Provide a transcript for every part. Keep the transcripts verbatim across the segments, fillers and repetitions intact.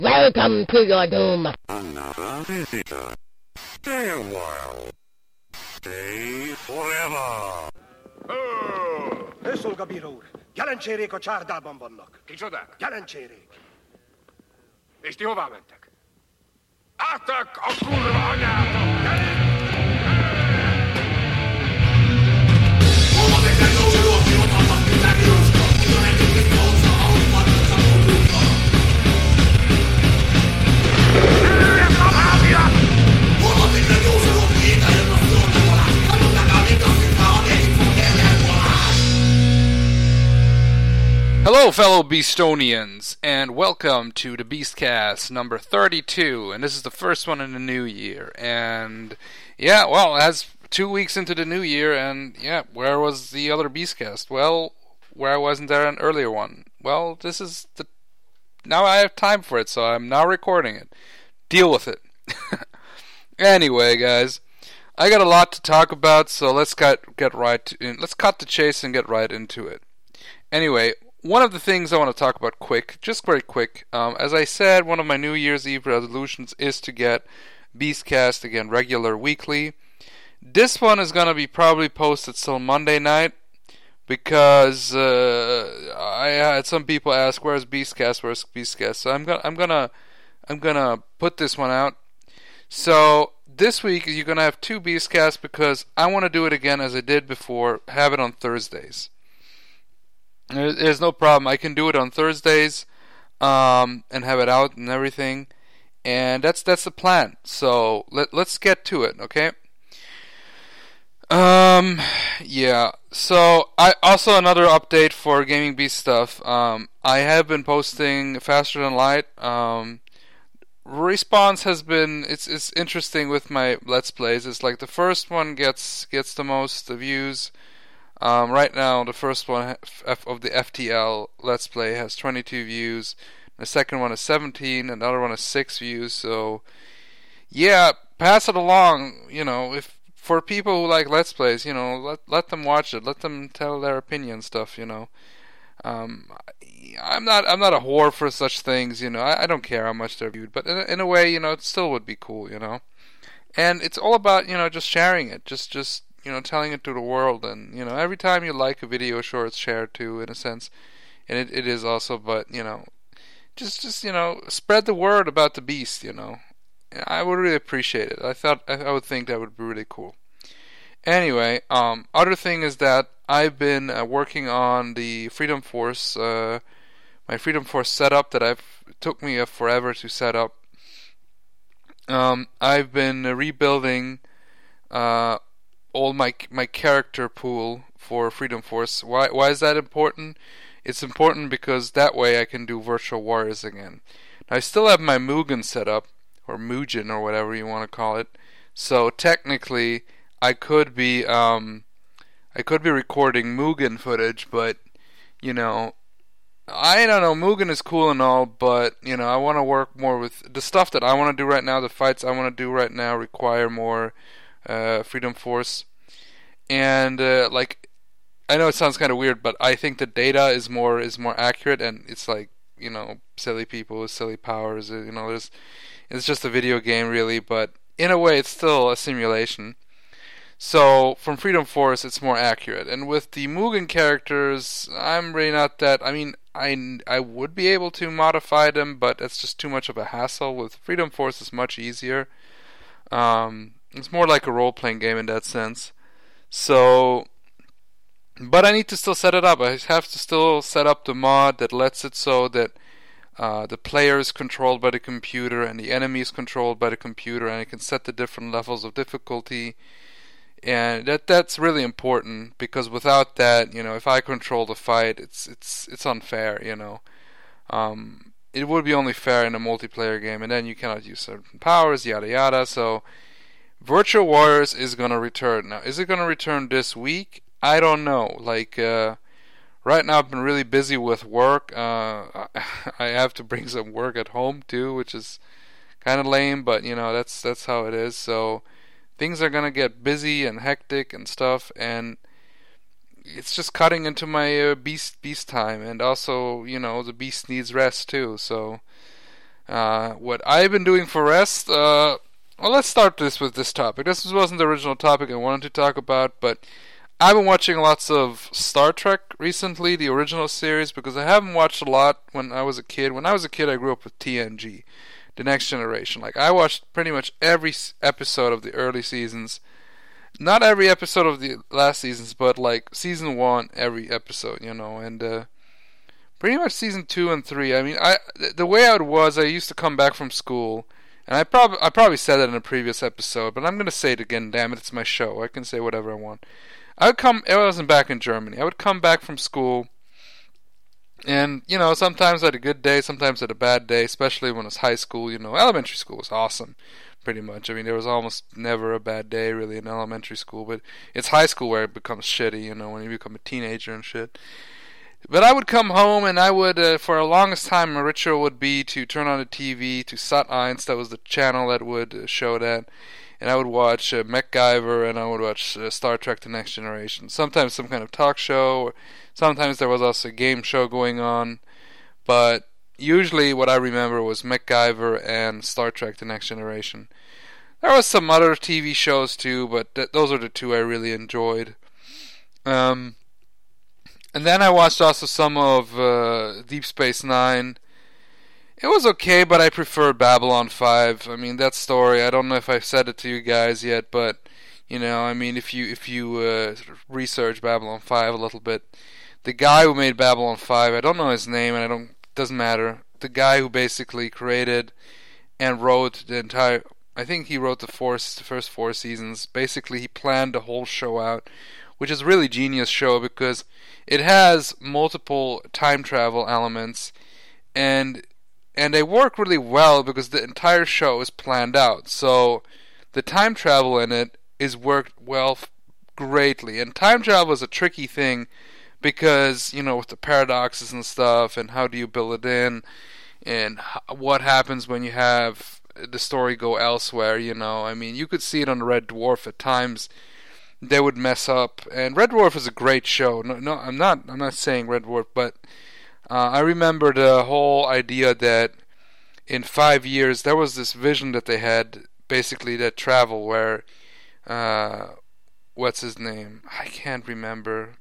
Welcome to your doom. Another visitor. Stay a while. Stay forever. Hőszolga bíró úr, jelentsérék a csárdában vannak. Kicsodák? Jelentsérék. És ti hová mentek? Álltak a kurva anyátok! Hello, fellow Beastonians, and welcome to the Beastcast number thirty-two, and this is the first one in the new year, and yeah, well, as two weeks into the new year, and yeah, where was the other Beastcast? Well, where wasn't there an earlier one? Well, this is the, now I have time for it, so I'm now recording it. Deal with it. Anyway, guys, I got a lot to talk about, so let's get, get right to, let's cut the chase and get right into it. Anyway, one of the things I want to talk about quick, just very quick, um, as I said, one of my New Year's Eve resolutions is to get Beastcast again regular weekly. This one is going to be probably posted till Monday night, because uh, I had some people ask, where's Beastcast, where's Beastcast, so I'm gonna, I'm gonna, I'm gonna put this one out. So, this week you're gonna have two Beastcasts, because I want to do it again as I did before, have it on Thursdays. There's no problem. I can do it on Thursdays, um, and have it out and everything, and that's that's the plan. So let let's get to it, okay? Um, yeah. So I also another update for Gaming Beast stuff. Um, I have been posting faster than light. Um, response has been it's it's interesting with my Let's Plays. It's like the first one gets gets the most views. Um, right now, the first one F- of the F T L Let's Play has twenty-two views. The second one is seventeen. And the other one is six views. So, yeah, pass it along. You know, if for people who like Let's Plays, you know, let let them watch it. Let them tell their opinion stuff. You know, um, I'm not I'm not a whore for such things. You know, I, I don't care how much they're viewed, but in a, in a way, you know, it still would be cool. You know, and it's all about you know just sharing it. Just just. You know, telling it to the world, and you know, every time you like a video, sure, it's shared too, in a sense, and it, it is also. But you know, just just you know, spread the word about the Beast. You know, I would really appreciate it. I thought I, I would think that would be really cool. Anyway, um, other thing is that I've been uh, working on the Freedom Force, uh, my Freedom Force setup that I've took me uh, forever to set up. Um, I've been uh, rebuilding. Uh, all my my character pool for Freedom Force. Why why is that important? It's important because that way I can do Virtual Warriors again. Now, I still have my Mugen set up, or Mugen, or whatever you want to call it. So technically, I could be um I could be recording Mugen footage, but you know, I don't know. Mugen is cool and all, but you know, I want to work more with the stuff that I want to do right now. The fights I want to do right now require more. Uh, Freedom Force, and uh, like I know it sounds kind of weird, but I think the data is more is more accurate, and it's like you know silly people with silly powers. You know, there's it's just a video game really, but in a way it's still a simulation. So from Freedom Force, it's more accurate, and with the Mugen characters, I'm really not that. I mean, I I would be able to modify them, but it's just too much of a hassle. With Freedom Force, it's much easier. Um. It's more like a role-playing game in that sense. So, but I need to still set it up. I have to still set up the mod that lets it so that uh, the player is controlled by the computer and the enemy is controlled by the computer, and I can set the different levels of difficulty. And that that's really important, because without that, you know, if I control the fight, it's it's it's unfair. You know, um, it would be only fair in a multiplayer game, and then you cannot use certain powers, yada yada. So. Virtual Warriors is going to return. Now, is it going to return this week? I don't know. Like, uh, right now I've been really busy with work. Uh, I have to bring some work at home, too, which is kind of lame, but, you know, that's that's how it is. So, things are going to get busy and hectic and stuff, and it's just cutting into my uh, beast beast time, and also, you know, the beast needs rest, too, so... Uh, what I've been doing for rest, uh, well, let's start this with this topic. This wasn't the original topic I wanted to talk about, but I've been watching lots of Star Trek recently, the original series, because I haven't watched a lot when I was a kid. When I was a kid, I grew up with T N G, The Next Generation. Like, I watched pretty much every episode of the early seasons. Not every episode of the last seasons, but like season one, every episode, you know, and uh, pretty much season two and three. I mean, I the way it was, I used to come back from school, and I probably I probably said that in a previous episode, but I'm gonna say it again. Damn it, it's my show. I can say whatever I want. I would come. I wasn't back in Germany. I would come back from school, and you know, sometimes I had a good day, sometimes I had a bad day, especially when it was high school. You know, elementary school was awesome. Pretty much. I mean, there was almost never a bad day, really, in elementary school. But it's high school where it becomes shitty, you know, when you become a teenager and shit. But I would come home, and I would, uh, for the longest time, my ritual would be to turn on the T V to Sat eins. That was the channel that would uh, show that. And I would watch uh, MacGyver, and I would watch uh, Star Trek The Next Generation. Sometimes some kind of talk show, or sometimes there was also a game show going on. But usually what I remember was MacGyver and Star Trek The Next Generation. There was some other T V shows too, but th- those are the two I really enjoyed. Um, and then I watched also some of uh, Deep Space Nine. It was okay, but I preferred Babylon five. I mean, that story, I don't know if I've said it to you guys yet, but, you know, I mean, if you if you uh, research Babylon five a little bit, the guy who made Babylon five, I don't know his name, and I don't doesn't matter. The guy who basically created and wrote the entire, I think he wrote the, four, the first four seasons. Basically, he planned the whole show out, which is a really genius show because it has multiple time travel elements, and and they work really well because the entire show is planned out. So the time travel in it is worked well, greatly. And time travel is a tricky thing, because, you know, with the paradoxes and stuff, and how do you build it in, and what happens when you have the story go elsewhere, you know. I mean, you could see it on Red Dwarf at times. They would mess up, and Red Dwarf is a great show. No, no, I'm not. I'm not saying Red Dwarf, but uh, I remember the whole idea that in five years there was this vision that they had, basically that travel where, uh, what's his name? I can't remember.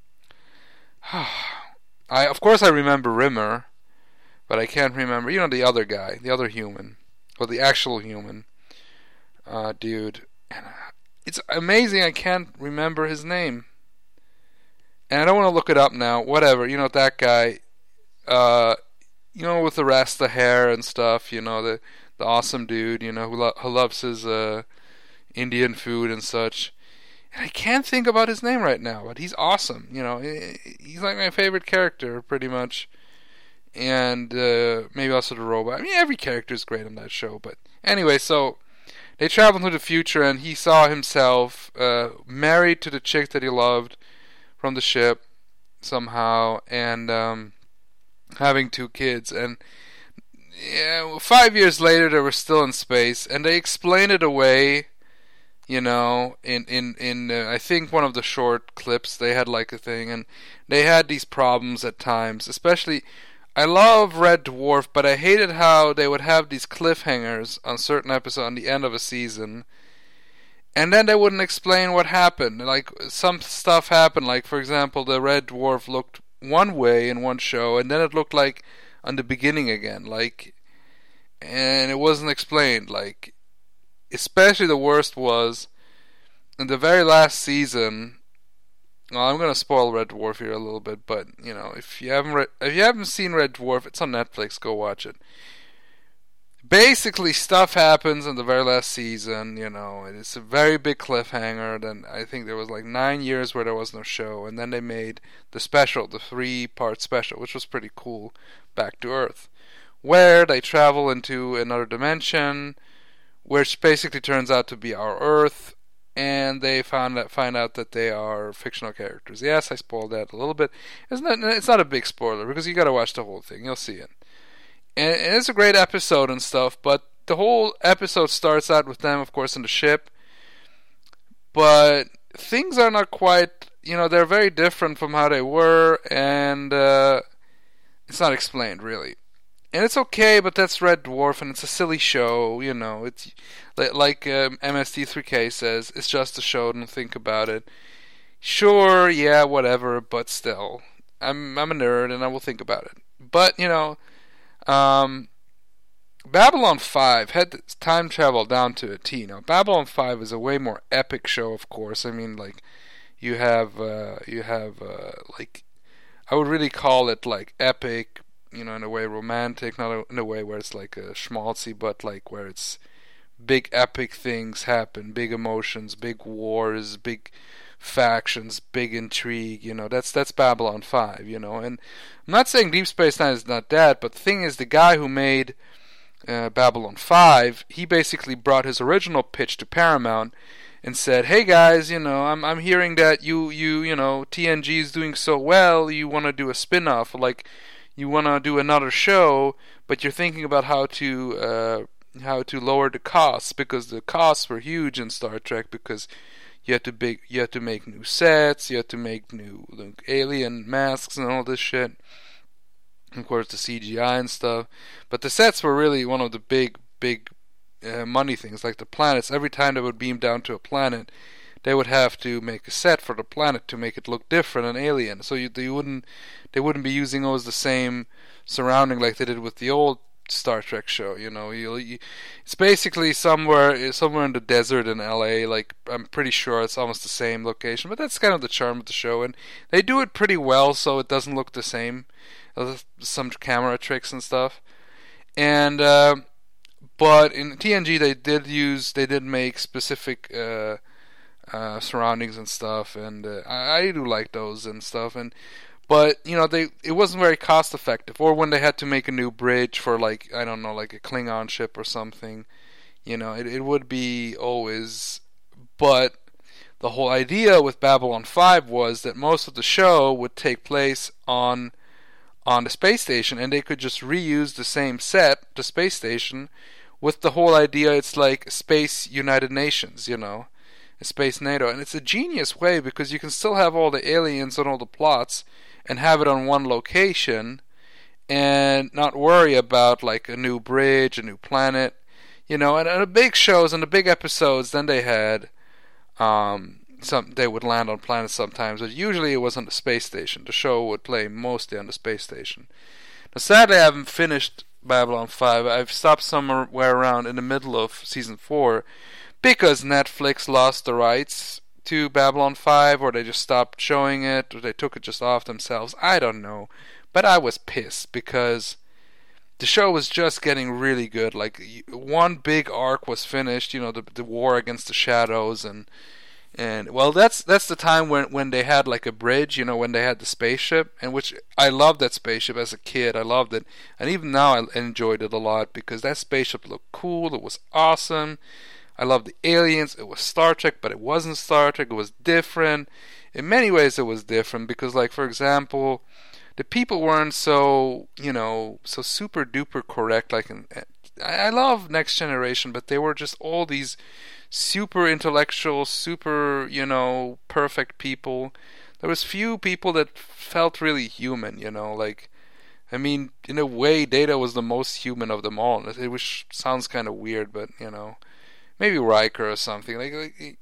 I of course I remember Rimmer, but I can't remember. You know, the other guy, the other human, or the actual human, uh, dude. And it's amazing I can't remember his name, and I don't want to look it up now. Whatever, you know, that guy. Uh, you know, with the Rasta hair and stuff. You know, the the awesome dude. You know, who, lo- who loves his uh, Indian food and such. And I can't think about his name right now, but he's awesome. You know, he's like my favorite character, pretty much. And uh, maybe also the robot. I mean, every character is great on that show. But anyway, so they traveled to the future, and he saw himself uh, married to the chick that he loved from the ship somehow, and um, having two kids. And yeah, five years later, they were still in space, and they explained it away. You know, in in in uh, I think one of the short clips, they had like a thing, and they had these problems at times. Especially, I love Red Dwarf, but I hated how they would have these cliffhangers on certain episodes on the end of a season, and then they wouldn't explain what happened. Like, some stuff happened, like for example, the Red Dwarf looked one way in one show, and then it looked like on the beginning again, like, and it wasn't explained, like. Especially the worst was in the very last season. Well, I'm gonna spoil Red Dwarf here a little bit, but you know, if you haven't re- if you haven't seen Red Dwarf, it's on Netflix. Go watch it. Basically, stuff happens in the very last season. You know, it's a very big cliffhanger. Then I think there was like nine years where there was no show, and then they made the special, the three-part special, which was pretty cool. Back to Earth, where they travel into another dimension, which basically turns out to be our Earth, and they found that, find out that they are fictional characters. Yes, I spoiled that a little bit. It's not, it's not a big spoiler, because you gotta watch the whole thing. You'll see it. And, and it's a great episode and stuff, but the whole episode starts out with them, of course, in the ship. But things are not quite, you know, they're very different from how they were, and uh, it's not explained, really. and it's okay, but that's Red Dwarf, and it's a silly show, you know. It's like um, M S T three K says, it's just a show. Don't think about it. Sure, yeah, whatever, but still, I'm I'm a nerd, and I will think about it. But you know, um, Babylon five had time travel down to a T. Now, Babylon five is a way more epic show, of course. I mean, like you have uh, you have uh, like I would really call it like epic. You know, in a way romantic, not in a way where it's like a schmaltzy, but like where it's big epic things happen, big emotions, big wars, big factions, big intrigue. You know, that's that's Babylon five. You know, and I'm not saying Deep Space Nine is not that, but the thing is, the guy who made uh, Babylon five, he basically brought his original pitch to Paramount and said, "Hey guys, you know, I'm I'm hearing that you you you know T N G is doing so well. You want to do a spin-off, like." You want to do another show, but you're thinking about how to uh, how to lower the costs, because the costs were huge in Star Trek, because you had to big you had to make new sets, you had to make new like, alien masks and all this shit. Of course, the C G I and stuff, but the sets were really one of the big big uh, money things. Like the planets, every time they would beam down to a planet, they would have to make a set for the planet to make it look different and alien. So you, they wouldn't they wouldn't be using always the same surrounding like they did with the old Star Trek show. You know, you, you, it's basically somewhere somewhere in the desert in L A. Like I'm pretty sure it's almost the same location, but that's kind of the charm of the show, and they do it pretty well, so it doesn't look the same. Some camera tricks and stuff, and uh, but in T N G they did use they did make specific. Uh, Uh, surroundings and stuff, and uh, I, I do like those and stuff, and but you know they it wasn't very cost effective. Or when they had to make a new bridge for like I don't know like a Klingon ship or something, you know it it would be always. But the whole idea with Babylon five was that most of the show would take place on on the space station, and they could just reuse the same set, the space station, with the whole idea it's like Space United Nations, you know. Space NATO, and it's a genius way because you can still have all the aliens and all the plots and have it on one location and not worry about like a new bridge, a new planet, you know. And, and the big shows and the big episodes, then they had um, some they would land on planets sometimes, but usually it was on the space station. The show would play mostly on the space station. Now, sadly, I haven't finished Babylon five. I've stopped somewhere around in the middle of season four. Because Netflix lost the rights to Babylon five, or they just stopped showing it, or they took it just off themselves. I don't know. But I was pissed because the show was just getting really good. Like, one big arc was finished, you know, the the war against the shadows, and and well, that's that's the time when when they had like a bridge, you know, when they had the spaceship, and which I loved that spaceship as a kid. I loved it, and even now I enjoyed it a lot because that spaceship looked cool. It was awesome. I loved the aliens. It was Star Trek, but it wasn't Star Trek. It was different. In many ways, it was different because, like, for example, the people weren't so, you know, so super duper correct. Like, in, I love Next Generation, but they were just all these super intellectual, super, you know, perfect people. There was few people that felt really human, you know, like. I mean, in a way, Data was the most human of them all. It which sounds kind of weird, but you know. Maybe Riker or something. Like, like,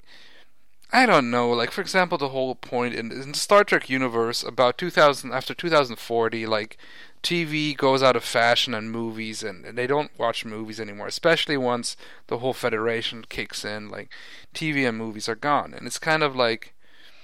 I don't know. Like, for example, the whole point in, in the Star Trek universe about two thousand after two thousand forty, like T V goes out of fashion and movies, and, and they don't watch movies anymore. Especially once the whole Federation kicks in, like T V and movies are gone, and it's kind of like,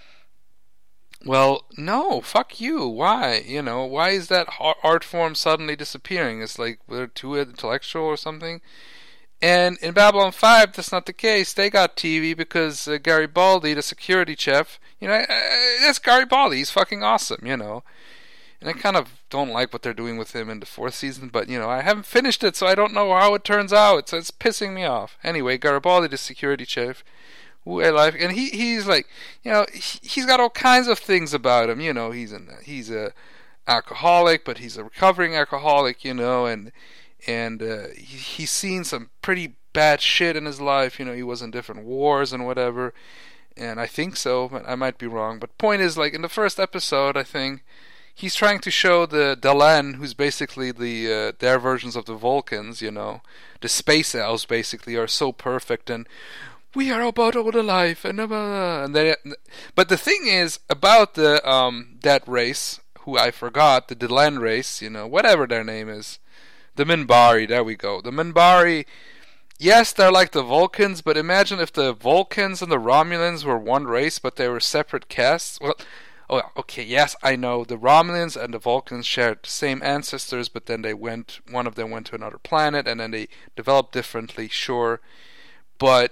well, no, fuck you. Why? You know, why is that art form suddenly disappearing? It's like we're too intellectual or something. And in Babylon five, that's not the case. They got T V because uh, Garibaldi, the security chief, you know, uh, that's Garibaldi. He's fucking awesome, you know. And I kind of don't like what they're doing with him in the fourth season, but, you know, I haven't finished it, so I don't know how it turns out. So it's pissing me off. Anyway, Garibaldi, the security chief, who I like, and he he's like, you know, he, he's got all kinds of things about him. You know, he's an he's a alcoholic, but he's a recovering alcoholic, you know, and. And uh, he, he's seen some pretty bad shit in his life. You know, he was in different wars and whatever. And I think so, but I might be wrong. But point is, like, in the first episode, I think, he's trying to show the Delenn, who's basically the uh, their versions of the Vulcans, you know, the space elves basically are so perfect and we are about all alive and uh, and they, but the thing is about the um that race, who I forgot, the Delenn race, you know, whatever their name is, the Minbari. There we go, the Minbari. Yes, they're like the Vulcans, but imagine if the Vulcans and the Romulans were one race, but they were separate castes. Well, oh, okay, yes, I know the Romulans and the Vulcans shared the same ancestors, but then they went, one of them went to another planet, and then they developed differently, sure. But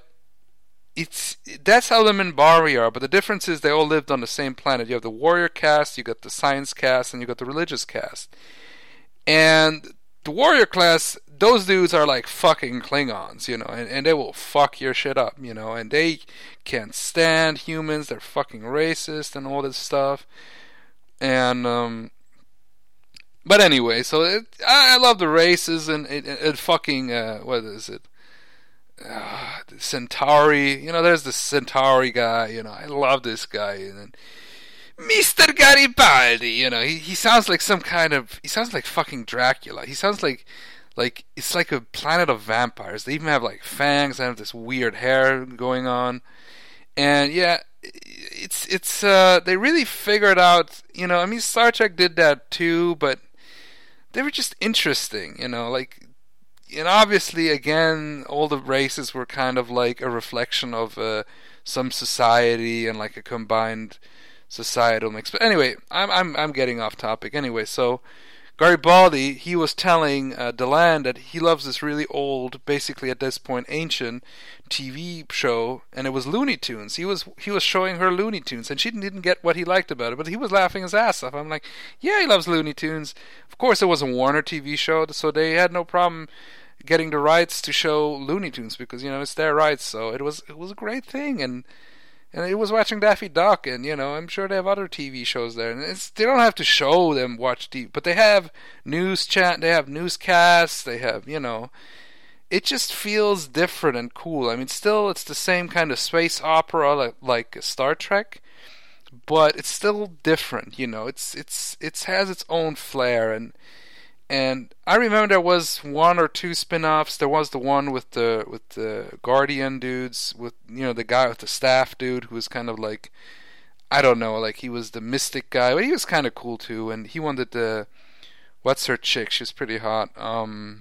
it's that's how the Minbari are, but the difference is they all lived on the same planet. You have the warrior caste, you got the science caste, and you got the religious caste. And the warrior class, those dudes are like fucking Klingons, you know, and, and they will fuck your shit up, you know, and they can't stand humans, they're fucking racist and all this stuff. And, um, but anyway, so it, I, I love the races and it, it, it fucking, uh, what is it? Uh, the Centauri, you know, there's the Centauri guy, you know, I love this guy, and then Mister Garibaldi, you know, he, he sounds like some kind of, he sounds like fucking Dracula. He sounds like, like, it's like a planet of vampires. They even have like fangs, they have this weird hair going on. And yeah, it's, it's, uh, they really figured out, you know, I mean, Star Trek did that too, but they were just interesting, you know, like, and obviously, again, all the races were kind of like a reflection of uh, some society and like a combined societal mix. But anyway, I'm I'm I'm getting off topic. Anyway, so Garibaldi, he was telling uh, Delenn that he loves this really old, basically at this point ancient T V show, and it was Looney Tunes. He was he was showing her Looney Tunes, and she didn't get what he liked about it, but he was laughing his ass off. I'm like, yeah, he loves Looney Tunes. Of course, it was a Warner T V show, so they had no problem getting the rights to show Looney Tunes because, you know, it's their rights. So it was it was a great thing, and and it was watching Daffy Duck, and, you know, I'm sure they have other T V shows there, and it's, they don't have to show them watch T V, but they have news chat, they have newscasts, they have, you know, it just feels different and cool. I mean, still, it's the same kind of space opera like, like Star Trek, but it's still different, you know, it's it's it has its own flair, and And I remember there was one or two spin-offs. There was the one with the with the Guardian dudes, with, you know, the guy with the staff dude who was kind of like, I don't know, like he was the mystic guy, but he was kind of cool too. And he wanted the, what's her chick? She's pretty hot. Um,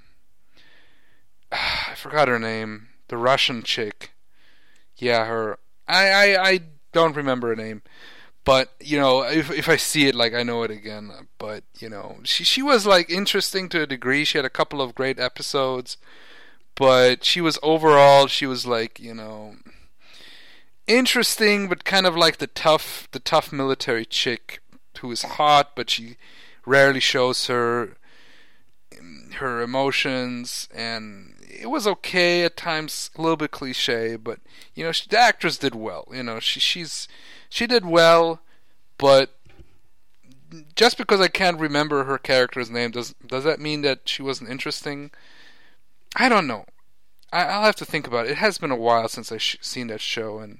I forgot her name. The Russian chick. Yeah, her. I I, I don't remember her name. But, you know, if if I see it, like, I know it again. But, you know, she she was, like, interesting to a degree. She had a couple of great episodes. But she was, overall, she was, like, you know, interesting, but kind of like the tough, the tough military chick who is hot, but she rarely shows her, her emotions. And it was okay at times, a little bit cliche, but, you know, she, the actress did well. You know, she she's... She did well, but just because I can't remember her character's name, does does that mean that she wasn't interesting? I don't know. I, I'll have to think about it. It has been a while since I've sh- seen that show, and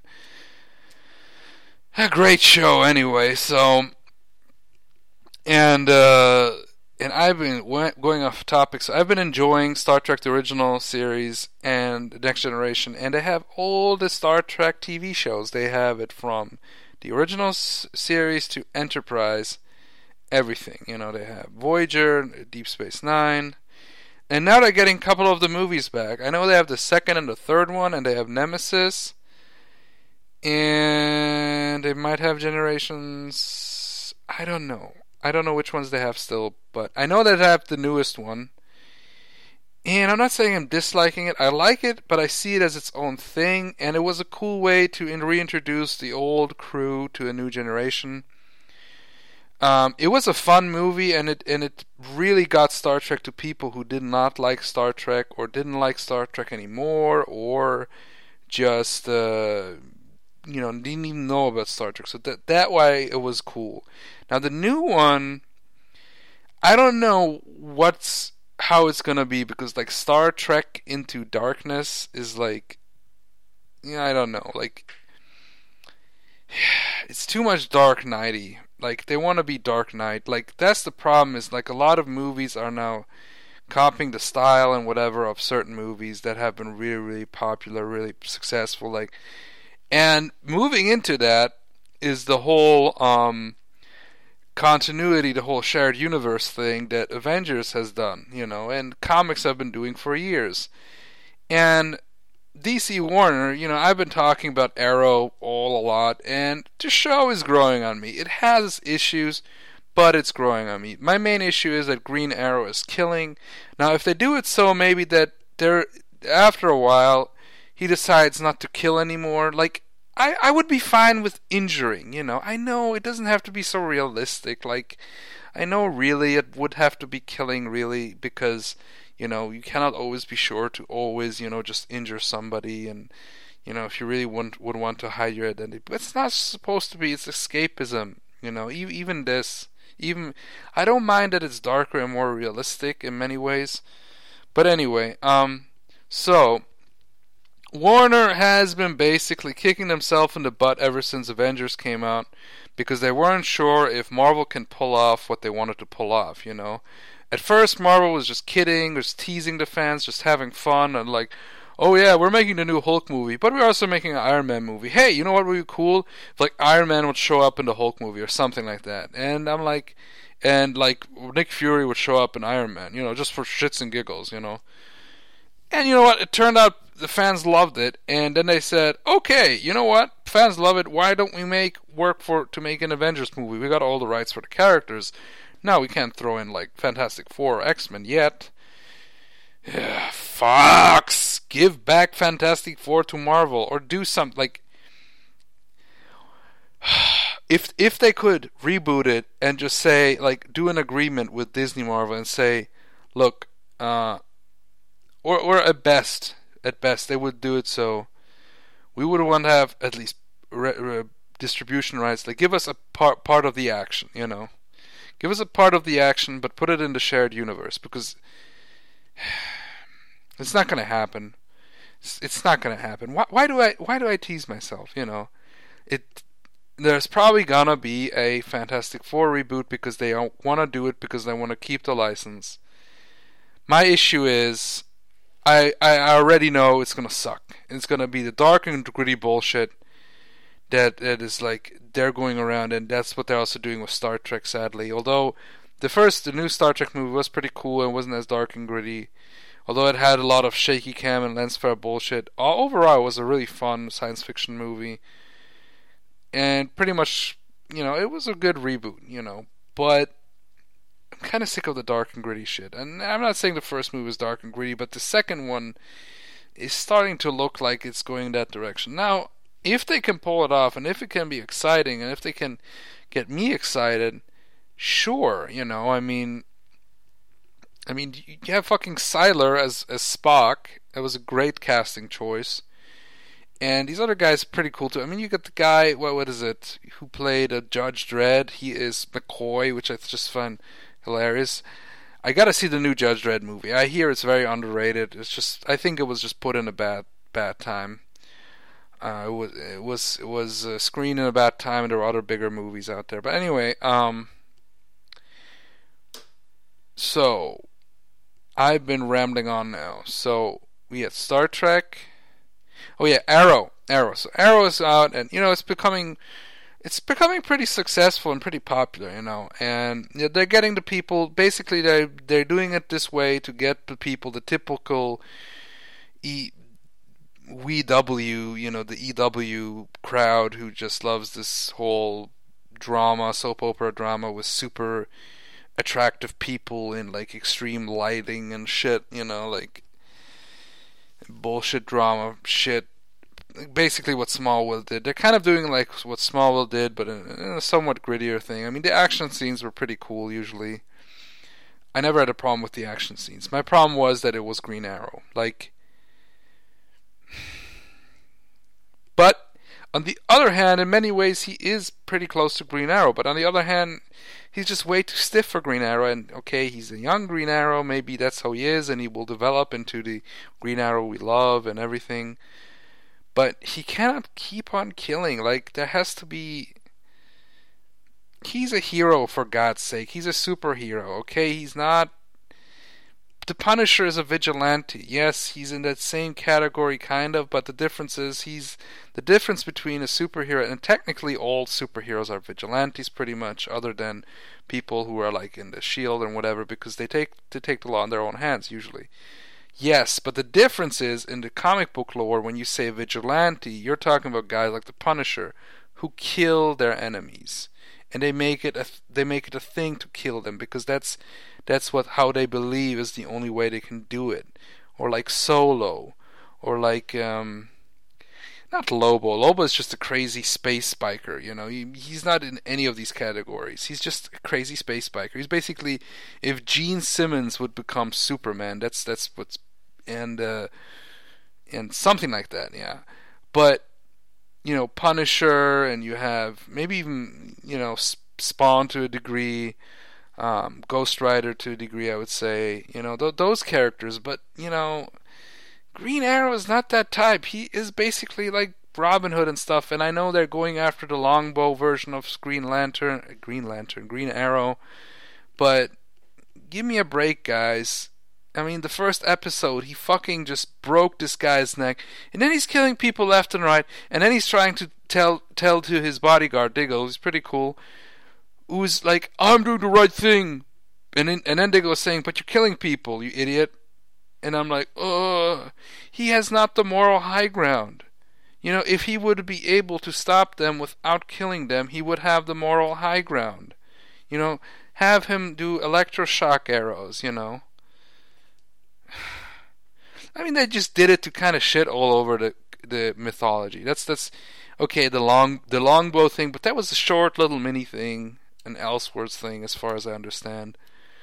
a great show anyway. So, and uh, and I've been going off topic. So I've been enjoying Star Trek: The Original Series and The Next Generation, and they have all the Star Trek T V shows. They have it from the original s- series to Enterprise, everything. You know, they have Voyager, Deep Space Nine, and now they're getting a couple of the movies back. I know they have the second and the third one, and they have Nemesis, and they might have Generations. I don't know. I don't know which ones they have still, but I know they have the newest one. And I'm not saying I'm disliking it. I like it, but I see it as its own thing. And it was a cool way to in- reintroduce the old crew to a new generation. Um, it was a fun movie, and it and it really got Star Trek to people who did not like Star Trek, or didn't like Star Trek anymore, or just uh, you know, didn't even know about Star Trek. So that that way it was cool. Now the new one, I don't know what's how it's gonna be, because like Star Trek Into Darkness is like, yeah, I don't know, like it's too much Dark Knighty, Like, they want to be Dark Knight. Like, that's the problem, is like a lot of movies are now copying the style and whatever of certain movies that have been really, really popular, really successful. Like, and moving into that is the whole um, continuity, the whole shared universe thing that Avengers has done, you know, and comics have been doing for years. And D C Warner, you know, I've been talking about Arrow all a lot, and the show is growing on me. It has issues, but it's growing on me. My main issue is that Green Arrow is killing. Now, if they do it so maybe that they're, after a while, he decides not to kill anymore, like, I, I would be fine with injuring, you know. I know it doesn't have to be so realistic. Like, I know really it would have to be killing, really, because, you know, you cannot always be sure to always, you know, just injure somebody, and, you know, if you really want, would want to hide your identity. But it's not supposed to be. It's escapism, you know. E- even this, even I don't mind that it's darker and more realistic in many ways. But anyway, um, so Warner has been basically kicking themselves in the butt ever since Avengers came out, because they weren't sure if Marvel can pull off what they wanted to pull off, you know. At first, Marvel was just kidding, just teasing the fans, just having fun, and like, oh yeah, we're making the new Hulk movie, but we're also making an Iron Man movie. Hey, you know what would be cool? If like Iron Man would show up in the Hulk movie or something like that. And I'm like, and like Nick Fury would show up in Iron Man, you know, just for shits and giggles, you know. And you know what? It turned out the fans loved it, and then they said, okay, you know what? Fans love it. Why don't we make work for to make an Avengers movie? We got all the rights for the characters. Now we can't throw in like Fantastic Four or X-Men yet. Yeah, Fox, give back Fantastic Four to Marvel, or do something like. If if they could reboot it and just say, like, do an agreement with Disney Marvel and say, look, uh, or or at best, at best they would do it so we would want to have at least re- re- distribution rights. Like, give us a part part of the action, you know. Give us a part of the action, but put it in the shared universe, because it's not going to happen. It's, it's not going to happen. Why, why do I why do I tease myself? You know, it. There's probably gonna be a Fantastic Four reboot because they don't want to do it because they want to keep the license. My issue is, I I already know it's gonna suck. It's gonna be the dark and gritty bullshit that that is like they're going around, and that's what they're also doing with Star Trek, sadly. Although the first, the new Star Trek movie was pretty cool and wasn't as dark and gritty, although it had a lot of shaky cam and lens flare bullshit. Overall, it was a really fun science fiction movie, and pretty much, you know, it was a good reboot, you know. But I'm kind of sick of the dark and gritty shit. And I'm not saying the first movie was dark and gritty, but the second one is starting to look like it's going that direction. Now, if they can pull it off, and if it can be exciting, and if they can get me excited, sure, you know, I mean, I mean, you have fucking Sylar as as Spock. That was a great casting choice, and these other guys are pretty cool too. I mean, you got the guy, what what is it, who played a Judge Dredd. He is McCoy, which I just find hilarious. I gotta see the new Judge Dredd movie. I hear it's very underrated. It's just, I think it was just put in a bad bad time. Uh, it was it was it was uh, screened in a bad time, and there were other bigger movies out there. But anyway, um, so I've been rambling on now. So we had Star Trek. Oh yeah, Arrow, Arrow. So Arrow is out, and you know it's becoming it's becoming pretty successful and pretty popular, you know. And you know, they're getting the people. Basically, they they're doing it this way to get the people, the typical E. W W, you know, the E W crowd who just loves this whole drama, soap opera drama with super attractive people in like extreme lighting and shit, you know, like bullshit drama shit. Basically what Smallville did. They're kind of doing like what Smallville did, but in, in a somewhat grittier thing. I mean, the action scenes were pretty cool usually. I never had a problem with the action scenes. My problem was that it was Green Arrow. Like, but on the other hand, in many ways, he is pretty close to Green Arrow. But on the other hand, he's just way too stiff for Green Arrow. And okay, he's a young Green Arrow. Maybe that's how he is, and he will develop into the Green Arrow we love and everything. But he cannot keep on killing. Like, there has to be... he's a hero, for God's sake. He's a superhero, okay? He's not... The Punisher is a vigilante. Yes, he's in that same category, kind of, but the difference is he's... The difference between a superhero... And technically all superheroes are vigilantes, pretty much, other than people who are, like, in the SHIELD and whatever, because they take, they take the law in their own hands, usually. Yes, but the difference is, in the comic book lore, when you say vigilante, you're talking about guys like the Punisher, who kill their enemies. And they make it a th- they make it a thing to kill them, because that's that's what how they believe is the only way they can do it. Or like Solo, or like um, not Lobo. Lobo is just a crazy space biker. You know, he, he's not in any of these categories. He's just a crazy space biker. He's basically, if Gene Simmons would become Superman, that's that's what's and uh, and something like that. Yeah, but. You know, Punisher, and you have maybe even, you know, Spawn to a degree, um, Ghost Rider to a degree, I would say, you know, th- those characters, but, you know, Green Arrow is not that type. He is basically like Robin Hood and stuff, and I know they're going after the longbow version of Green Lantern, Green Lantern, Green Arrow, but give me a break, guys. I mean, the first episode, he fucking just broke this guy's neck, and then he's killing people left and right, and then he's trying to tell tell to his bodyguard, Diggle, who's pretty cool, who's like, I'm doing the right thing, and then, and then Diggle's saying, but you're killing people, you idiot, and I'm like, ugh, he has not the moral high ground. You know, if he would be able to stop them without killing them, he would have the moral high ground. You know, have him do electroshock arrows, you know. I mean, they just did it to kind of shit all over the the mythology. That's that's okay. The long the longbow thing, but that was a short little mini thing, an Elseworlds thing, as far as I understand.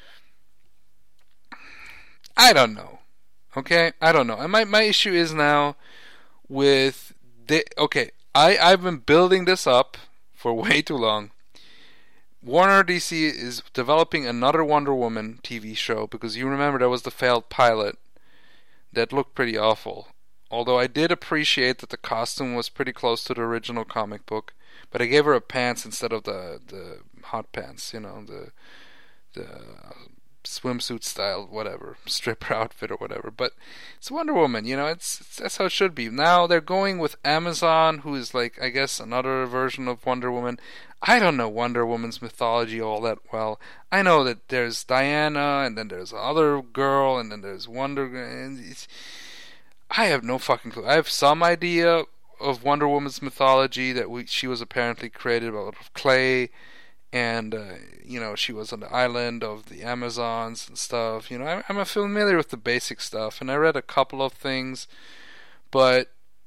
I don't know. Okay, I don't know. And my my issue is now with the okay. I I've been building this up for way too long. Warner D C is developing another Wonder Woman T V show, because you remember there was the failed pilot that looked pretty awful. Although I did appreciate that the costume was pretty close to the original comic book, but I gave her a pants instead of the the hot pants, you know, the the swimsuit style, whatever, stripper outfit or whatever. But it's Wonder Woman, you know, it's, it's that's how it should be. Now they're going with Amazon, who is like, I guess, another version of Wonder Woman. I don't know Wonder Woman's mythology all that well. I know that there's Diana, and then there's other girl, and then there's Wonder. And it's, I have no fucking clue. I have some idea of Wonder Woman's mythology, that we, she was apparently created out of clay, and uh, you know, she was on the island of the Amazons and stuff. You know, I'm, I'm familiar with the basic stuff, and I read a couple of things, but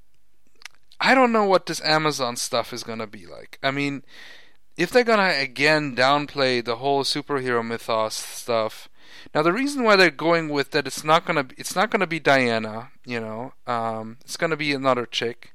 I don't know what this Amazon stuff is gonna be like. I mean, if they're gonna again downplay the whole superhero mythos stuff, now the reason why they're going with that, it's not gonna be, it's not gonna be Diana, you know, um, it's gonna be another chick,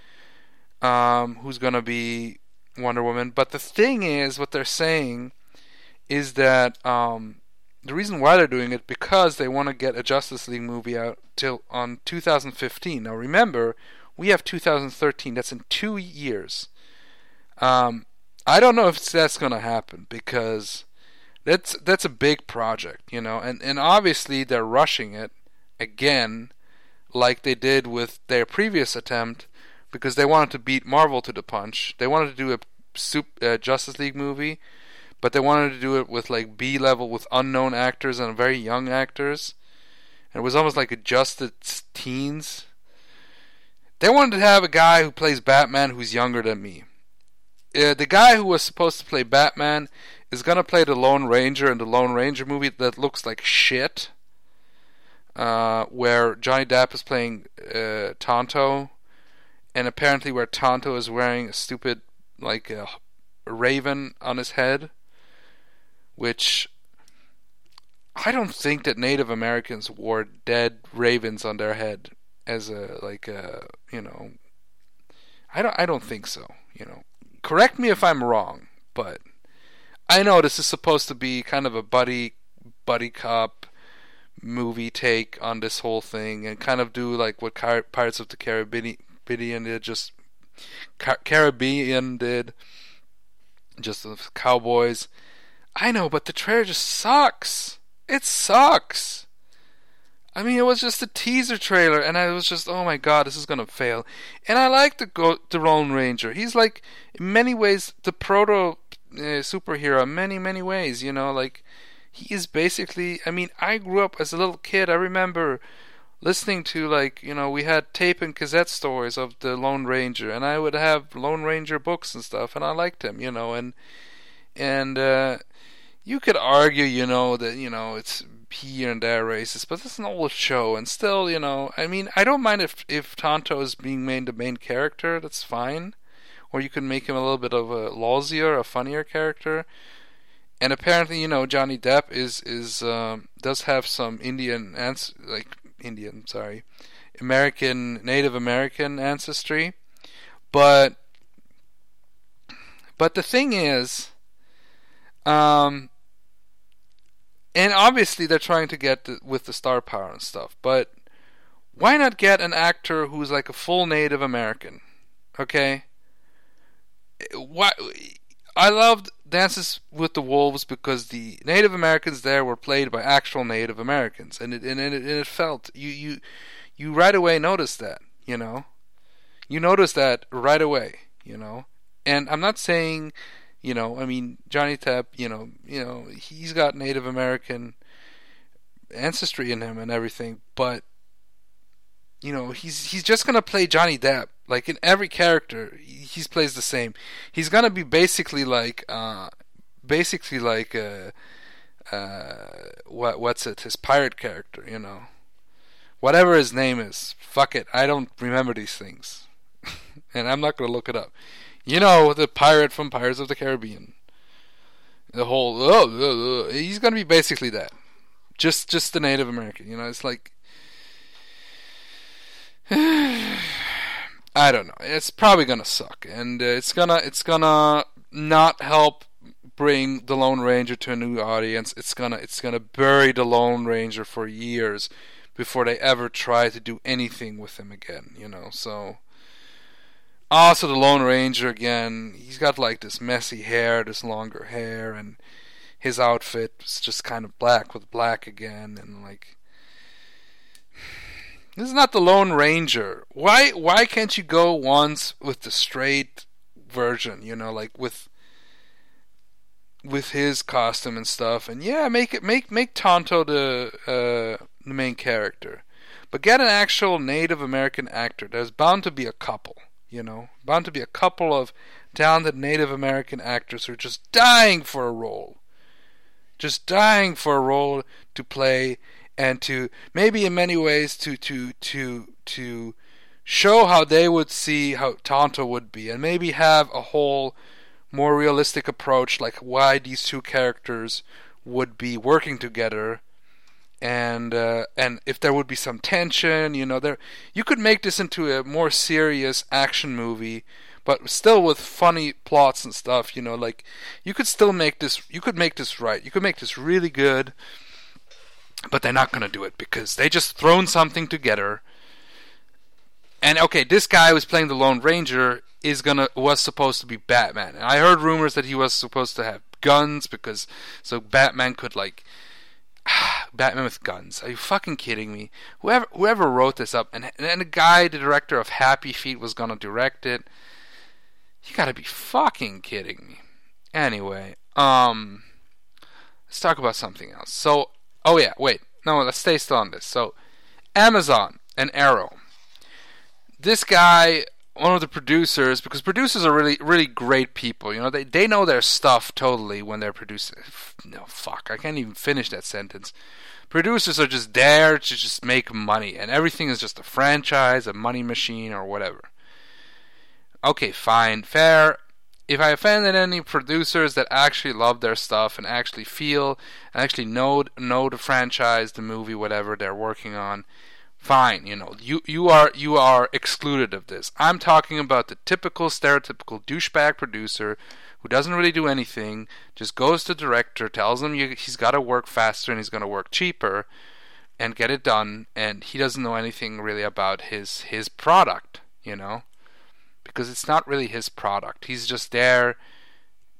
um, who's gonna be Wonder Woman. But the thing is, what they're saying is that um, the reason why they're doing it, because they want to get a Justice League movie out till on two thousand fifteen. Now remember, we have two thousand thirteen. That's in two years. Um, I don't know if that's going to happen, because that's that's a big project, you know, and and obviously they're rushing it again, like they did with their previous attempt, because they wanted to beat Marvel to the punch. They wanted to do a super, uh, Justice League movie, but they wanted to do it with like B level, with unknown actors and very young actors, and it was almost like adjusted teens. They wanted to have a guy who plays Batman who's younger than me. Uh, the guy who was supposed to play Batman is going to play the Lone Ranger in the Lone Ranger movie that looks like shit, uh, where Johnny Depp is playing uh, Tonto, and apparently where Tonto is wearing a stupid, like, a, a raven on his head, which I don't think that Native Americans wore dead ravens on their head as a, like a, you know, I don't, I don't think so, you know. Correct me if I'm wrong, but I know this is supposed to be kind of a buddy buddy cop movie take on this whole thing, and kind of do like what Car- Pirates of the Caribbean did, just Car- Caribbean did, just the cowboys. I know, but the trailer just sucks. It sucks. I mean, it was just a teaser trailer, and I was just, oh my god, this is gonna fail. And I like the go- the Lone Ranger. He's like, in many ways, the proto uh, superhero. In many, many ways, you know, like he is basically. I mean, I grew up as a little kid. I remember listening to, like, you know, we had tape and cassette stories of the Lone Ranger, and I would have Lone Ranger books and stuff, and I liked him, you know, and and uh, you could argue, you know, that, you know, it's here and there racist, but it's an old show, and still, you know, I mean, I don't mind if if Tonto is being made the main character, that's fine, or you could make him a little bit of a loosier, a funnier character. And apparently, you know, Johnny Depp is is um, does have some Indian ans- like Indian, sorry, American, Native American ancestry, but but the thing is, um, and obviously they're trying to get the, with the star power and stuff, but why not get an actor who's like a full Native American? Okay, why? I loved Dances with the Wolves because the Native Americans there were played by actual Native Americans, and it and it, and it felt you you you right away noticed that, you know, you noticed that right away, you know. And I'm not saying, you know, I mean, Johnny Depp, you know, you know, he's got Native American ancestry in him and everything, but you know, he's he's just gonna play Johnny Depp. Like in every character, he plays the same. He's gonna be basically like, uh, basically like, uh, uh, what what's it? His pirate character, you know, whatever his name is. Fuck it, I don't remember these things, and I'm not gonna look it up. You know, the pirate from Pirates of the Caribbean. The whole, oh, oh, oh, he's gonna be basically that. Just just the Native American. You know, it's like. I don't know. It's probably gonna suck, and uh, it's gonna it's gonna not help bring the Lone Ranger to a new audience. It's gonna it's gonna bury the Lone Ranger for years before they ever try to do anything with him again. You know. So also the Lone Ranger again. He's got like this messy hair, this longer hair, and his outfit is just kind of black with black again, and like. This is not the Lone Ranger. Why why can't you go once with the straight version, you know, like with with his costume and stuff, and yeah, make it make make Tonto the uh, the main character. But get an actual Native American actor. There's bound to be a couple, you know. Bound to be a couple of talented Native American actors who are just dying for a role. Just dying for a role to play. And to maybe in many ways to to to to show how they would see how Tonto would be, and maybe have a whole more realistic approach, like why these two characters would be working together, and uh, and if there would be some tension, you know, there you could make this into a more serious action movie, but still with funny plots and stuff, you know, like you could still make this you could make this right, you could make this really good. But they're not going to do it because they just thrown something together. And okay, this guy who was playing the Lone Ranger is gonna was supposed to be Batman. And I heard rumors that he was supposed to have guns because so Batman could like Batman with guns. Are you fucking kidding me? Whoever whoever wrote this up and and the guy, the director of Happy Feet, was gonna direct it. You gotta be fucking kidding me. Anyway, um, let's talk about something else. So. Oh yeah, wait. No, let's stay still on this. So, Amazon and Arrow. This guy, one of the producers, because producers are really, really great people. You know, they they know their stuff totally when they're producing. No, fuck, I can't even finish that sentence. Producers are just there to just make money, and everything is just a franchise, a money machine, or whatever. Okay, fine, fair. If I offended any producers that actually love their stuff and actually feel and actually know know the franchise, the movie, whatever they're working on, fine. You know, you you are you are excluded of this. I'm talking about the typical stereotypical douchebag producer who doesn't really do anything, just goes to the director, tells him you, he's got to work faster and he's going to work cheaper and get it done, and he doesn't know anything really about his his product. You know. Because it's not really his product. He's just there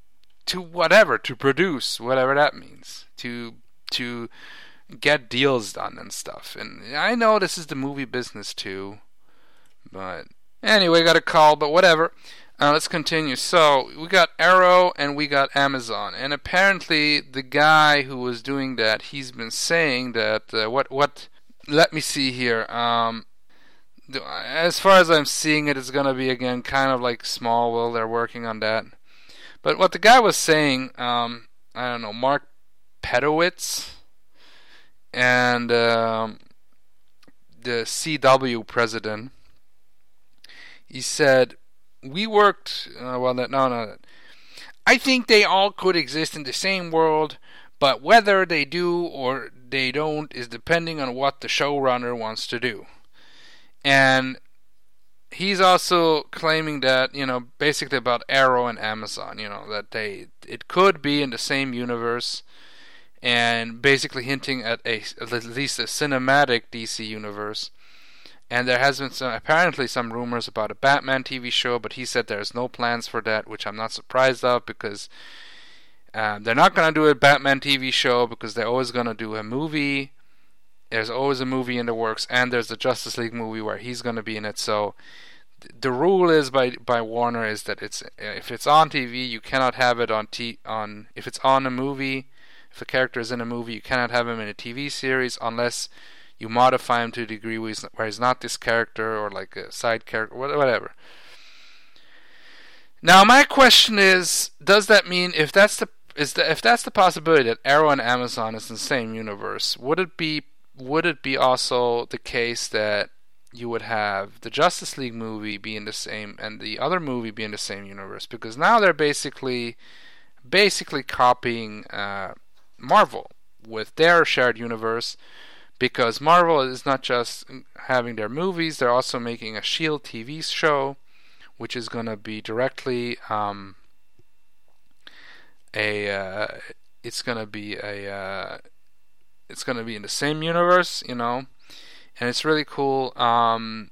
to whatever, to produce, whatever that means, to to get deals done and stuff. And I know this is the movie business too, but anyway, got a call, but whatever. Uh, let's continue. So we got Arrow and we got Amazon, and apparently the guy who was doing that, he's been saying that uh, what what. Let me see here. Um, as far as I'm seeing it, it's gonna be again kind of like Smallville. They're working on that. But what the guy was saying, um, I don't know, Mark Pedowitz and um, the C W president, he said, we worked, uh, well, no, no, I think they all could exist in the same world, but whether they do or they don't is depending on what the showrunner wants to do. And he's also claiming that, you know, basically about Arrow and Amazon, you know, that they it could be in the same universe, and basically hinting at a at least a cinematic D C universe. And there has been some apparently some rumors about a Batman T V show, but he said there's no plans for that, which I'm not surprised of, because um, they're not going to do a Batman T V show because they're always going to do a movie. There's always a movie in the works, and there's the Justice League movie where he's going to be in it. So the rule is by by Warner is that it's if it's on T V, you cannot have it on t on if it's on a movie. If a character is in a movie, you cannot have him in a T V series unless you modify him to a degree where he's, where he's not this character or like a side character, whatever. Now my question is, does that mean if that's the is the, if that's the possibility that Arrow and Amazon is in the same universe, would it be would it be also the case that you would have the Justice League movie be in the same and the other movie be in the same universe? Because now they're basically basically copying uh, Marvel with their shared universe. Because Marvel is not just having their movies, they're also making a S H I E L D T V show, which is going to be directly um, a. Uh, it's going to be a. Uh, it's going to be in the same universe, you know, and it's really cool. Um,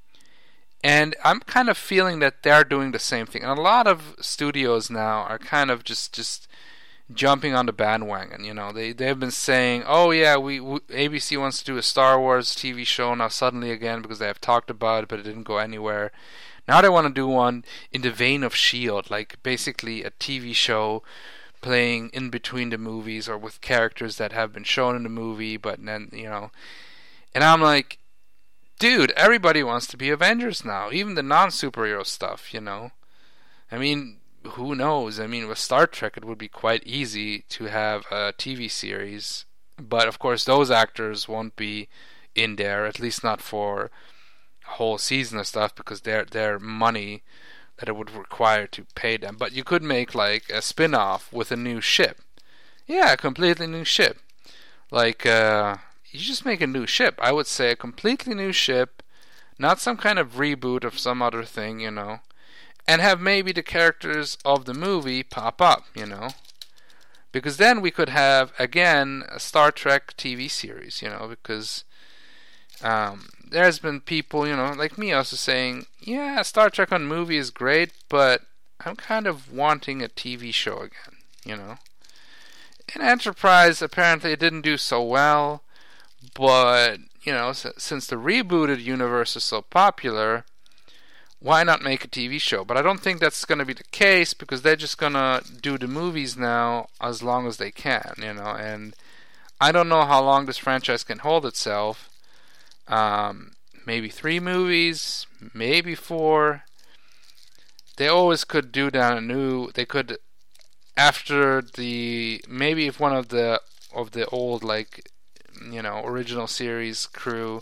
and I'm kind of feeling that they're doing the same thing, and a lot of studios now are kind of just just. jumping on the bandwagon, you know. They they've been saying, "Oh yeah, we, we A B C wants to do a Star Wars T V show now suddenly again because they have talked about it, but it didn't go anywhere." Now they want to do one in the vein of S H I E L D, like basically a T V show playing in between the movies or with characters that have been shown in the movie, but then, you know. And I'm like, dude, everybody wants to be Avengers now, even the non-superhero stuff, you know. I mean, who knows? I mean, with Star Trek, it would be quite easy to have a T V series, but of course, those actors won't be in there, at least not for a whole season of stuff, because their their money that it would require to pay them. But you could make like a spin-off with a new ship. Yeah, a completely new ship. Like, uh, you just make a new ship. I would say a completely new ship, not some kind of reboot of some other thing, you know. And have maybe the characters of the movie pop up, you know. Because then we could have, again, a Star Trek T V series, you know. Because um, there's been people, you know, like me also saying, yeah, Star Trek on movie is great, but I'm kind of wanting a T V show again, you know. In Enterprise, apparently it didn't do so well. But, you know, s- since the rebooted universe is so popular, why not make a T V show? But I don't think that's going to be the case, because they're just going to do the movies now as long as they can, you know. And I don't know how long this franchise can hold itself. Um, maybe three movies, maybe four. They always could do that a new. They could, after the maybe if one of the of the old, like, you know, original series crew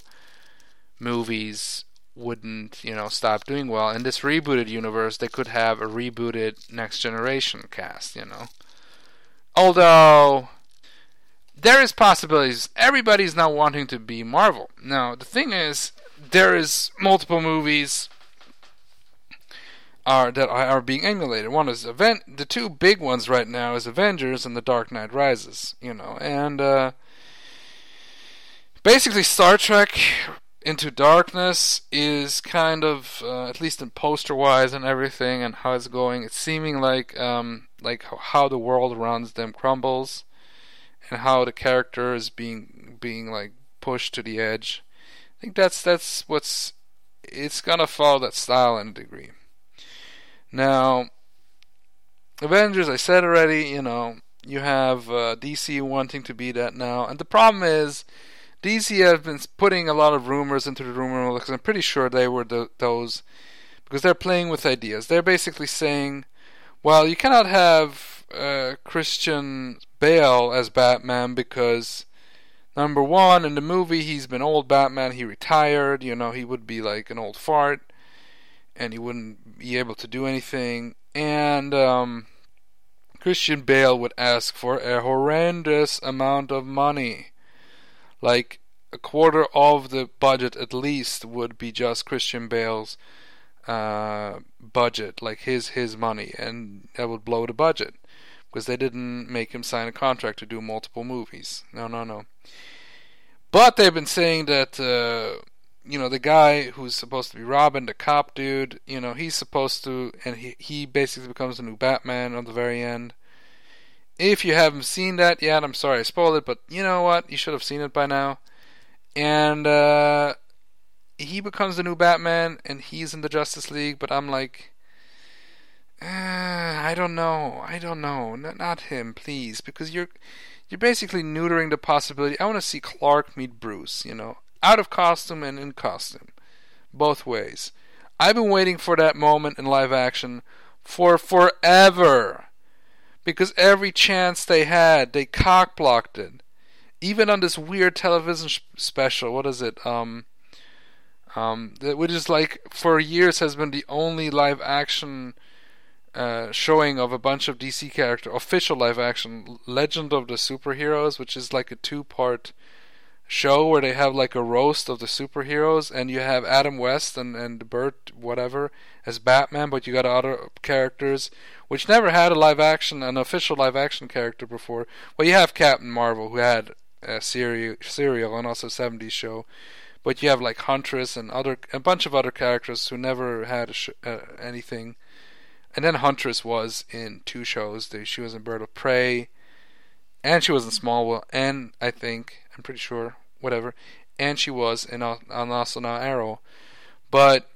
movies wouldn't, you know, stop doing well, in this rebooted universe they could have a rebooted Next Generation cast, you know. Although there is possibilities. Everybody's now wanting to be Marvel. Now the thing is, there is multiple movies are that are being emulated. One is event the two big ones right now is Avengers and The Dark Knight Rises, you know. And uh basically Star Trek Into Darkness is kind of, uh, at least in poster-wise and everything and how it's going, it's seeming like um, like how the world around them crumbles, and how the character is being being like pushed to the edge. I think that's that's what's it's gonna follow that style in a degree. Now, Avengers, I said already, you know, you have uh, D C wanting to be that now, and the problem is D C have been putting a lot of rumors into the rumor mill because I'm pretty sure they were the, those because they're playing with ideas. They're basically saying, well, you cannot have uh, Christian Bale as Batman because, number one, in the movie he's been old Batman, he retired, you know, he would be like an old fart, and he wouldn't be able to do anything, and um, Christian Bale would ask for a horrendous amount of money. Like, a quarter of the budget at least would be just Christian Bale's uh, budget, like his his money, and that would blow the budget because they didn't make him sign a contract to do multiple movies. No, no, no. But they've been saying that uh, you know, the guy who's supposed to be Robin, the cop dude, you know, he's supposed to, and he he basically becomes the new Batman on the very end. If you haven't seen that yet, I'm sorry I spoiled it, but you know what? You should have seen it by now. And uh, he becomes the new Batman, and he's in the Justice League, but I'm like, uh, I don't know, I don't know, N- not him, please, because you're you're basically neutering the possibility. I want to see Clark meet Bruce, you know, out of costume and in costume, both ways. I've been waiting for that moment in live action for forever. Because every chance they had, they cock-blocked it. Even on this weird television sh- special, what is it? Um, um, that, which is like, for years has been the only live-action uh, showing of a bunch of D C characters, official live-action, Legend of the Superheroes, which is like a two-part show where they have like a roast of the superheroes, and you have Adam West and, and Burt, whatever, as Batman, but you got other characters which never had a live action, an official live action character before. Well, you have Captain Marvel, who had a serial, serial and also a seventies show, but you have like Huntress and other a bunch of other characters who never had a sh- uh, anything. And then Huntress was in two shows. She was in Bird of Prey, and she was in Smallville, and I think, I'm pretty sure, whatever, and she was in on also now Arrow. But,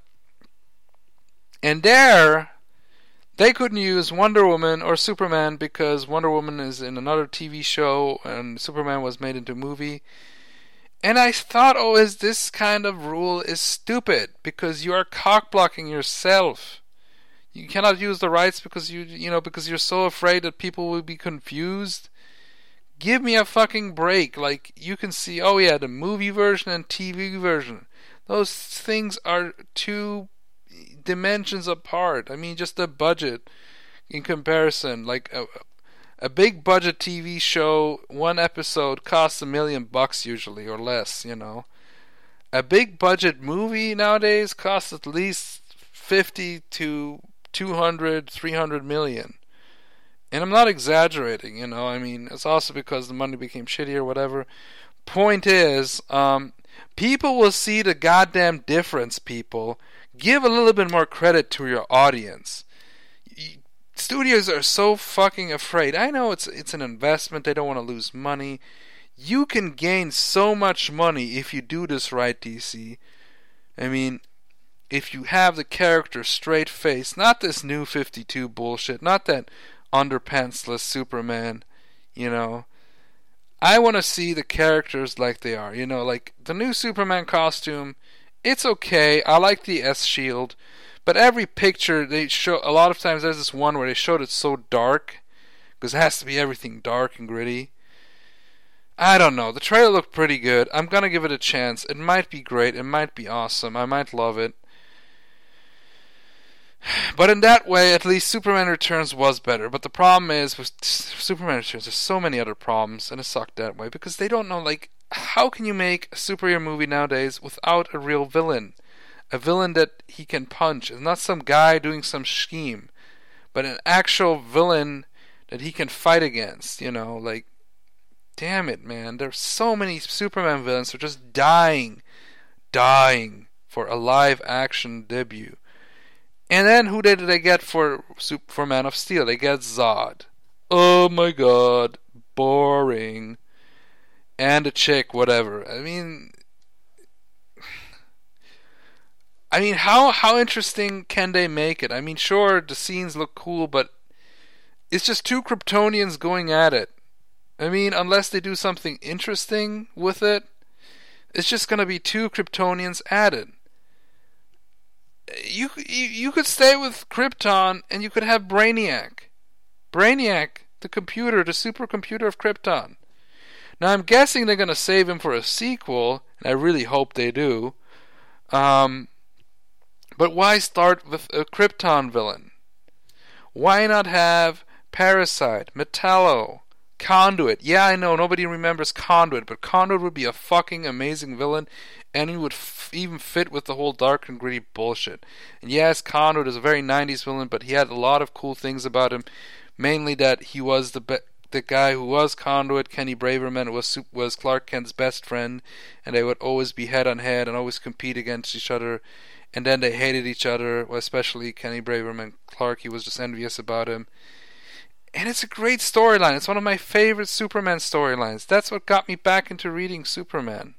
and there, they couldn't use Wonder Woman or Superman because Wonder Woman is in another T V show and Superman was made into a movie. And I thought, oh, is this kind of rule is stupid because you are cock-blocking yourself. You cannot use the rights because you, you know, because you're so afraid that people will be confused. Give me a fucking break. Like, you can see, oh yeah, the movie version and T V version. Those things are two dimensions apart. I mean, just the budget in comparison. Like, a, a big budget T V show, one episode costs a million bucks usually, or less, you know. A big budget movie nowadays costs at least fifty to two hundred, three hundred million. And I'm not exaggerating, you know, I mean, it's also because the money became shitty or whatever. Point is, um, people will see the goddamn difference, people. Give a little bit more credit to your audience. Studios are so fucking afraid. I know it's it's an investment, they don't want to lose money. You can gain so much money if you do this right, D C. I mean, if you have the character straight face, not this new fifty-two bullshit, not that underpantsless Superman, you know. I want to see the characters like they are, you know, like the new Superman costume. It's okay. I like the S shield, but every picture they show, a lot of times there's this one where they showed it so dark because it has to be everything dark and gritty. I don't know. The trailer looked pretty good. I'm gonna give it a chance. It might be great. It might be awesome. I might love it. But in that way, at least Superman Returns was better. But the problem is, with Superman Returns, there's so many other problems, and it sucked that way, because they don't know, like, how can you make a superhero movie nowadays without a real villain? A villain that he can punch. It's not some guy doing some scheme, but an actual villain that he can fight against, you know, like, damn it, man. There's so many Superman villains who are just dying, dying for a live-action debut. And then who did they get for for Man of Steel? They get Zod. Oh my god, boring. And a chick, whatever. I mean, I mean, how how interesting can they make it? I mean, sure, the scenes look cool, but it's just two Kryptonians going at it. I mean, unless they do something interesting with it, it's just gonna be two Kryptonians at it. You you you could stay with Krypton, and you could have Brainiac. Brainiac, the computer, the supercomputer of Krypton. Now, I'm guessing they're gonna save him for a sequel, and I really hope they do. Um, but why start with a Krypton villain? Why not have Parasite, Metallo, Conduit? Yeah, I know nobody remembers Conduit, but Conduit would be a fucking amazing villain, and he would f- even fit with the whole dark and gritty bullshit. And yes, Conduit is a very nineties villain, but he had a lot of cool things about him, mainly that he was the be- the guy who was Conduit. Kenny Braverman was was Clark Kent's best friend, and they would always be head on head and always compete against each other. And then they hated each other, well, especially Kenny Braverman. Clark, he was just envious about him. And it's a great storyline. It's one of my favorite Superman storylines. That's what got me back into reading Superman.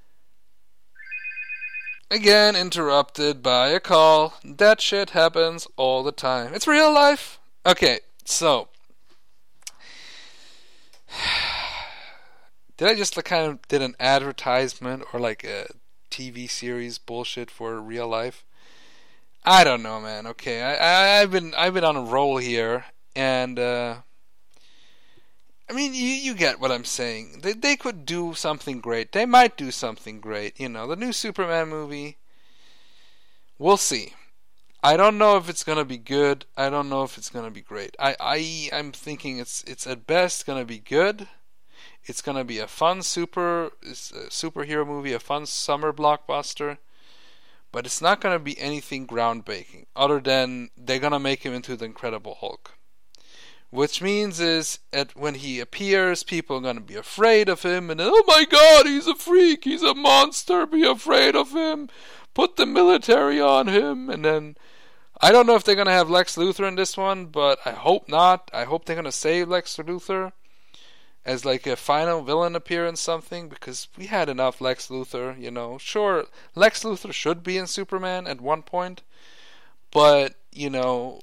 Again, interrupted by a call. That shit happens all the time. It's real life. Okay, so did I just like kind of did an advertisement or like a T V series bullshit for real life? I don't know, man. Okay, I, I I've been I've been on a roll here, and uh, I mean you you get what I'm saying. They they could do something great. They might do something great. You know, the new Superman movie. We'll see. I don't know if it's gonna be good. I don't know if it's gonna be great. I I I'm thinking it's it's at best gonna be good. It's gonna be a fun super a superhero movie, a fun summer blockbuster, but it's not gonna be anything groundbreaking. Other than they're gonna make him into the Incredible Hulk, which means is that when he appears, people are gonna be afraid of him, and then, oh my God, he's a freak, he's a monster. Be afraid of him. Put the military on him, and then. I don't know if they're going to have Lex Luthor in this one, but I hope not. I hope they're going to save Lex Luthor as like a final villain appearance something, because we had enough Lex Luthor, you know. Sure, Lex Luthor should be in Superman at one point, but, you know,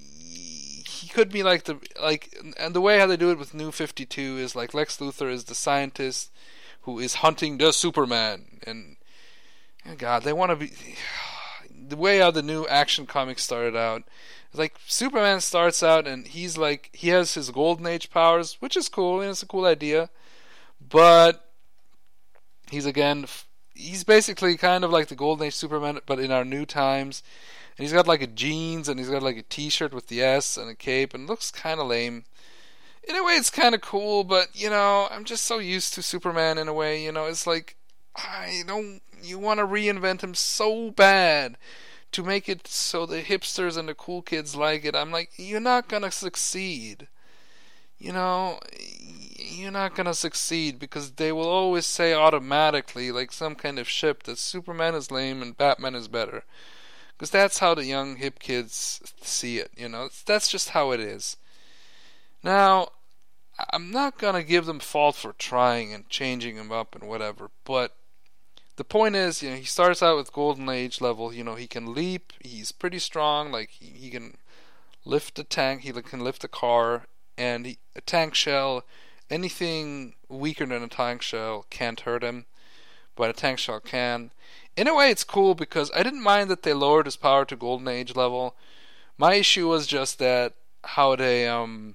he could be like the, like, and the way how they do it with New fifty-two is like Lex Luthor is the scientist who is hunting the Superman, and, oh God, they want to be... The way how the new Action comics started out, it's like Superman starts out and he's like he has his Golden Age powers, which is cool, and it's a cool idea, but he's again he's basically kind of like the Golden Age Superman, but in our new times, and he's got like a jeans and he's got like a T-shirt with the S and a cape, and it looks kind of lame. In a way, it's kind of cool, but you know, I'm just so used to Superman in a way. You know, it's like I don't. You want to reinvent him so bad to make it so the hipsters and the cool kids like it. I'm like, you're not gonna succeed. You know, you're not gonna succeed because they will always say automatically, like some kind of ship, that Superman is lame and Batman is better. Because that's how the young hip kids see it. You know, that's just how it is. Now, I'm not gonna give them fault for trying and changing him up and whatever, but the point is, you know, he starts out with Golden Age level. You know, he can leap. He's pretty strong. Like he, he can lift a tank. He can lift a car, and he, a tank shell. Anything weaker than a tank shell can't hurt him, but a tank shell can. In a way, it's cool because I didn't mind that they lowered his power to Golden Age level. My issue was just that how they um.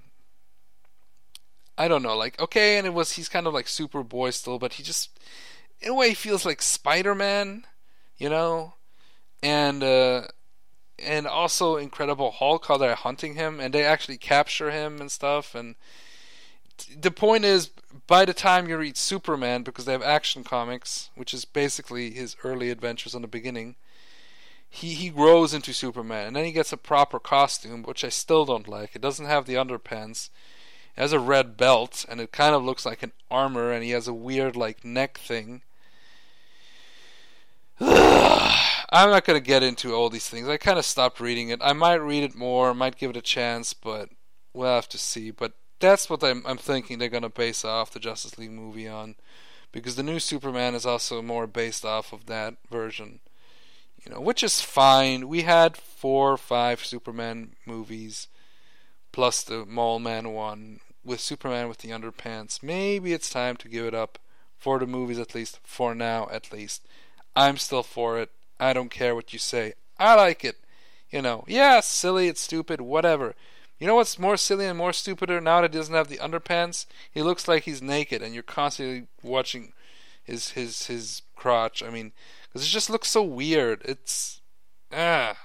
I don't know, like okay, and it was he's kind of like Superboy still, but he just. In a way, he feels like Spider-Man, you know, and uh, and also Incredible Hulk, how they're hunting him, and they actually capture him and stuff. And t- the point is, by the time you read Superman, because they have Action Comics, which is basically his early adventures in the beginning, he, he grows into Superman, and then he gets a proper costume, which I still don't like. It doesn't have the underpants. It has a red belt, and it kind of looks like an armor, and he has a weird, like, neck thing. I'm not going to get into all these things. I kind of stopped reading it. I might read it more, might give it a chance, but we'll have to see. But that's what I'm, I'm thinking they're going to base off the Justice League movie on, because the new Superman is also more based off of that version, you know, which is fine. We had four or five Superman movies, plus the Mole Man one, with Superman with the underpants. Maybe it's time to give it up for the movies, at least, for now at least. I'm still for it. I don't care what you say. I like it. You know, yeah, it's silly, it's stupid, whatever. You know what's more silly and more stupider now that he doesn't have the underpants? He looks like he's naked, and you're constantly watching his his his crotch. I mean, because it just looks so weird. It's ah.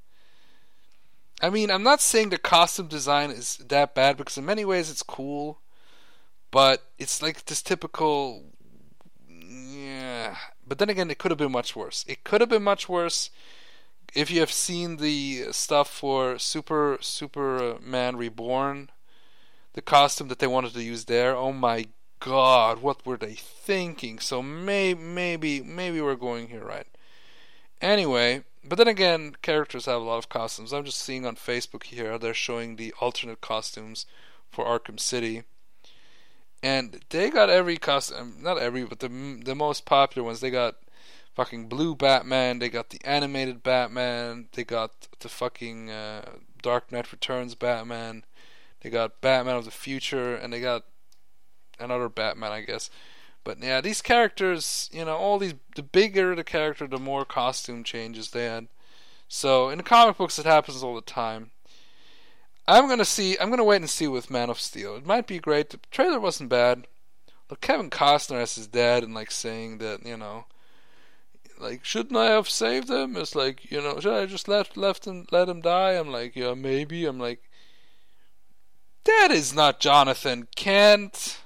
I mean, I'm not saying the costume design is that bad, because in many ways it's cool, but it's like this typical. Yeah. But then again, it could have been much worse. It could have been much worse. If you have seen the stuff for Super Superman Reborn, the costume that they wanted to use there, oh my god, what were they thinking? So may, maybe maybe we're going here right. Anyway, but then again, characters have a lot of costumes. I'm just seeing on Facebook here, they're showing the alternate costumes for Arkham City. And they got every costume, not every, but the the most popular ones. They got fucking blue Batman, they got the animated Batman, they got the fucking uh, Dark Knight Returns Batman, they got Batman of the Future, and they got another Batman, I guess. But yeah, these characters, you know, all these, the bigger the character, the more costume changes they had. So in the comic books, it happens all the time. I'm gonna see. I'm gonna wait and see with Man of Steel. It might be great. The trailer wasn't bad. Look, Kevin Costner as his dad, and like saying that, you know, like, shouldn't I have saved him? It's like, you know, should I just left left him let him die? I'm like, yeah, maybe. I'm like, that is not Jonathan Kent.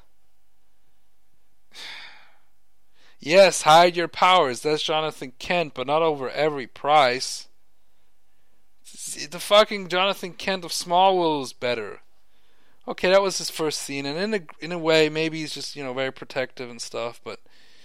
Yes, hide your powers. That's Jonathan Kent, but not over every price. The fucking Jonathan Kent of Smallville is better. Okay, that was his first scene, and in a in a way, maybe he's just, you know, very protective and stuff, but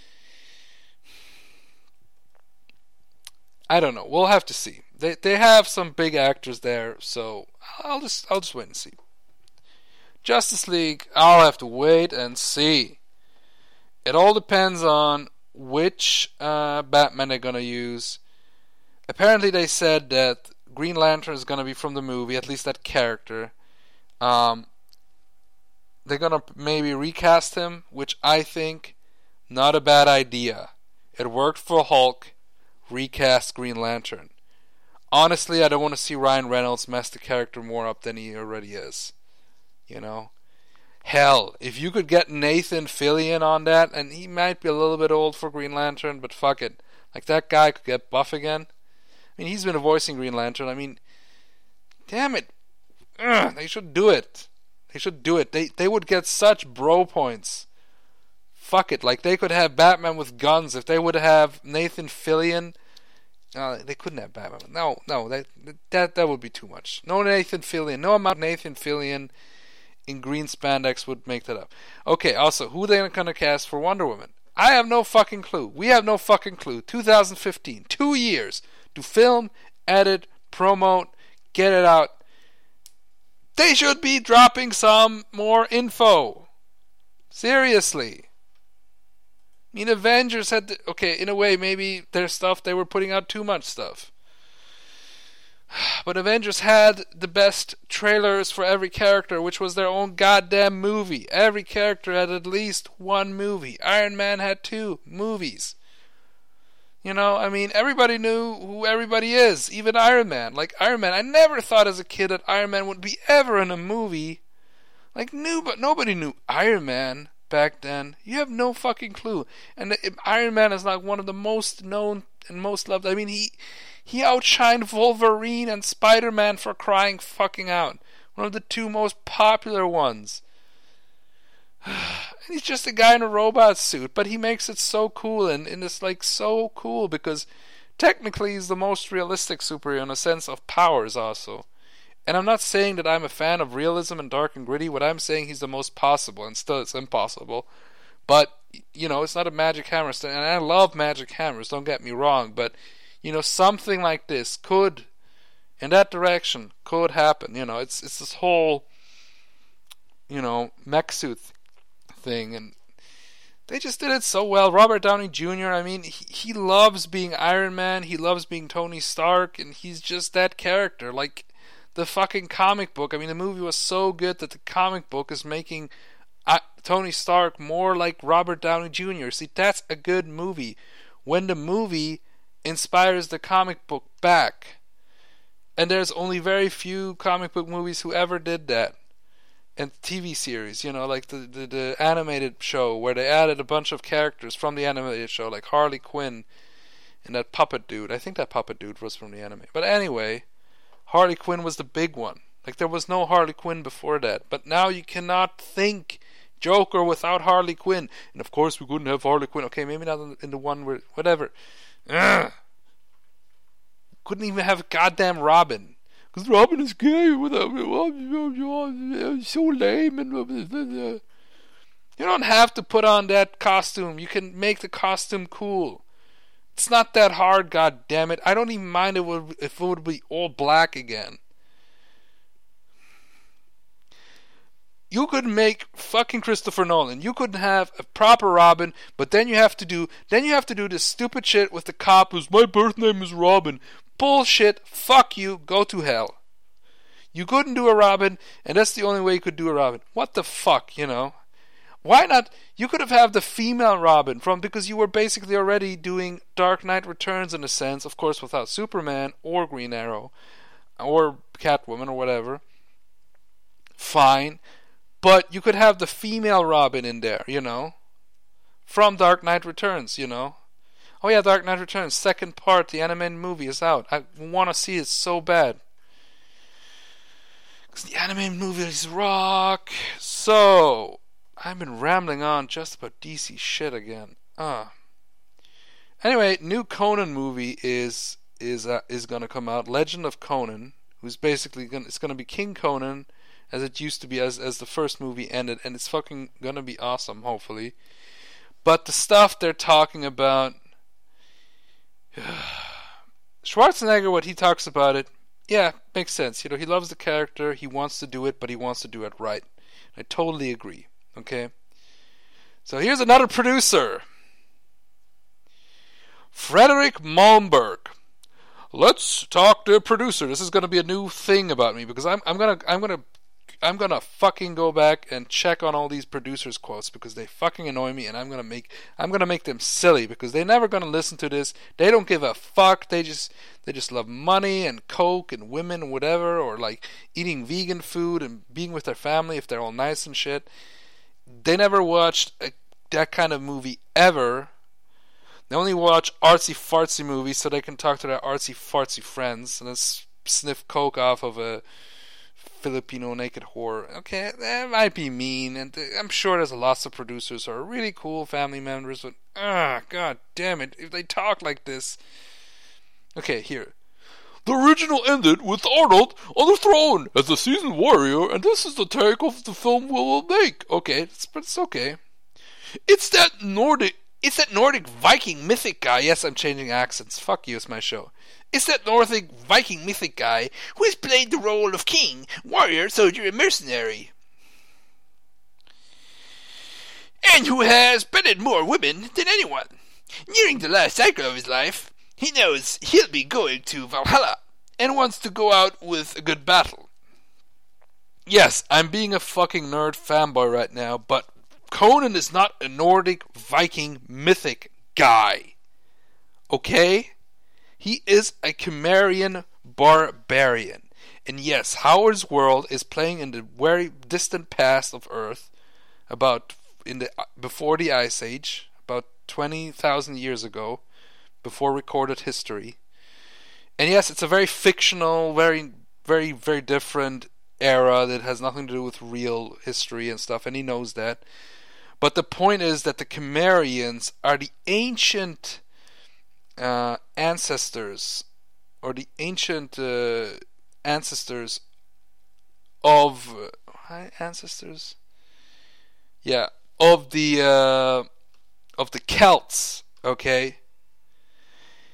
I don't know. We'll have to see. They they have some big actors there, so I'll just I'll just wait and see. Justice League, I'll have to wait and see. It all depends on which uh, Batman they're gonna use. Apparently, they said that Green Lantern is gonna be from the movie, at least that character. Um, they're gonna maybe recast him, which I think not a bad idea. It worked for Hulk. Recast Green Lantern. Honestly, I don't want to see Ryan Reynolds mess the character more up than he already is. You know? Hell, if you could get Nathan Fillion on that, and he might be a little bit old for Green Lantern, but fuck it. Like, that guy could get buff again. I mean, he's been voicing Green Lantern. I mean, damn it. Ugh, they should do it. They should do it. They they would get such bro points. Fuck it. Like, they could have Batman with guns. If they would have Nathan Fillion, no, they couldn't have Batman. No, no, that that that would be too much. No Nathan Fillion. No amount of Nathan Fillion in green spandex would make that up. Okay, also, who are they going to cast for Wonder Woman? I have no fucking clue. We have no fucking clue. two thousand fifteen. Two years to film, edit, promote, get it out. They should be dropping some more info. Seriously. I mean, Avengers had to, okay, in a way, maybe their stuff, they were putting out too much stuff. But Avengers had the best trailers for every character, which was their own goddamn movie. Every character had at least one movie. Iron Man had two movies. You know, I mean, everybody knew who everybody is, even Iron Man. Like, Iron Man, I never thought as a kid that Iron Man would be ever in a movie. Like, knew, but nobody knew Iron Man back then. You have no fucking clue. And Iron Man is like one of the most known and most loved. I mean, he he outshined Wolverine and Spider-Man for crying fucking out. One of the two most popular ones. And he's just a guy in a robot suit, but he makes it so cool, and, and it's like so cool because technically he's the most realistic superhero in a sense of powers also. And I'm not saying that I'm a fan of realism and dark and gritty. What I'm saying, he's the most possible, and still it's impossible. But, you know, it's not a magic hammer. And I love magic hammers, don't get me wrong. But You know, something like this could, in that direction, could happen. You know, it's it's this whole, you know, mech suit thing, and they just did it so well. Robert Downey Junior, I mean, he, he loves being Iron Man, he loves being Tony Stark, and he's just that character. Like, the fucking comic book, I mean, the movie was so good that the comic book is making uh, Tony Stark more like Robert Downey Junior See, that's a good movie. When the movie inspires the comic book back. And there's only very few comic book movies who ever did that. And T V series, you know, like the, the, the animated show where they added a bunch of characters from the animated show, like Harley Quinn and that puppet dude. I think that puppet dude was from the anime. But anyway, Harley Quinn was the big one. Like, there was no Harley Quinn before that. But now you cannot think Joker without Harley Quinn. And of course we couldn't have Harley Quinn. Okay, maybe not in the one where, whatever. Ugh. Couldn't even have goddamn Robin. Because Robin is gay. So lame. And you don't have to put on that costume. You can make the costume cool. It's not that hard, god damn it. I don't even mind it would, if it would be all black again. You could make fucking Christopher Nolan. You could have a proper Robin, but then you have to do then you have to do this stupid shit with the cop who's my birth name is Robin. Bullshit. Fuck you. Go to hell. You couldn't do a Robin, and that's the only way you could do a Robin. What the fuck, you know? Why not? You could have had the female Robin from, because you were basically already doing Dark Knight Returns in a sense, of course without Superman or Green Arrow or Catwoman or whatever. Fine. But you could have the female Robin in there, you know? From Dark Knight Returns, you know? Oh yeah, Dark Knight Returns, second part, the animated movie is out. I want to see it so bad. Because the animated movie is rock. So, I've been rambling on just about D C shit again. Uh. Anyway, new Conan movie is is uh, is gonna come out. Legend of Conan, who's basically gonna it's gonna be King Conan, as it used to be, as as the first movie ended, and it's fucking gonna be awesome, hopefully. But the stuff they're talking about, Schwarzenegger, what he talks about it, yeah, makes sense. You know, he loves the character, he wants to do it, but he wants to do it right. I totally agree. Okay? So here's another producer. Frederick Malmberg. Let's talk to a producer. This is going to be a new thing about me, because I'm I'm going to I'm going to I'm going to fucking go back and check on all these producers' quotes, because they fucking annoy me, and I'm going to make I'm going to make them silly, because they're never going to listen to this. They don't give a fuck. They just they just love money and coke and women and whatever, or like eating vegan food and being with their family if they're all nice and shit. They never watched a, that kind of movie ever. They only watch artsy-fartsy movies so they can talk to their artsy-fartsy friends and then sniff coke off of a Filipino naked whore. Okay, that might be mean, and I'm sure there's lots of producers who are really cool family members, but ah, god damn it, if they talk like this. Okay, here. The original ended with Arnold on the throne as the seasoned warrior, and this is the take of the film we will make. Okay, it's, but it's okay. It's that Nordic, it's that Nordic Viking mythic guy. Yes, I'm changing accents. Fuck you, it's my show. It's that Nordic Viking mythic guy who has played the role of king, warrior, soldier, and mercenary. And who has bedded more women than anyone. Nearing the last cycle of his life, he knows he'll be going to Valhalla and wants to go out with a good battle. Yes, I'm being a fucking nerd fanboy right now, but Conan is not a Nordic Viking mythic guy. Okay? He is a Cimmerian barbarian. And yes, Howard's World is playing in the very distant past of Earth, about in the before the Ice Age, about twenty thousand years ago, before recorded history. And yes, it's a very fictional, very, very, very different era that has nothing to do with real history and stuff, and he knows that. But the point is that the Cimmerians are the ancient uh, ancestors, or the ancient uh, ancestors of uh, ancestors, yeah, of the uh, of the Celts. Okay.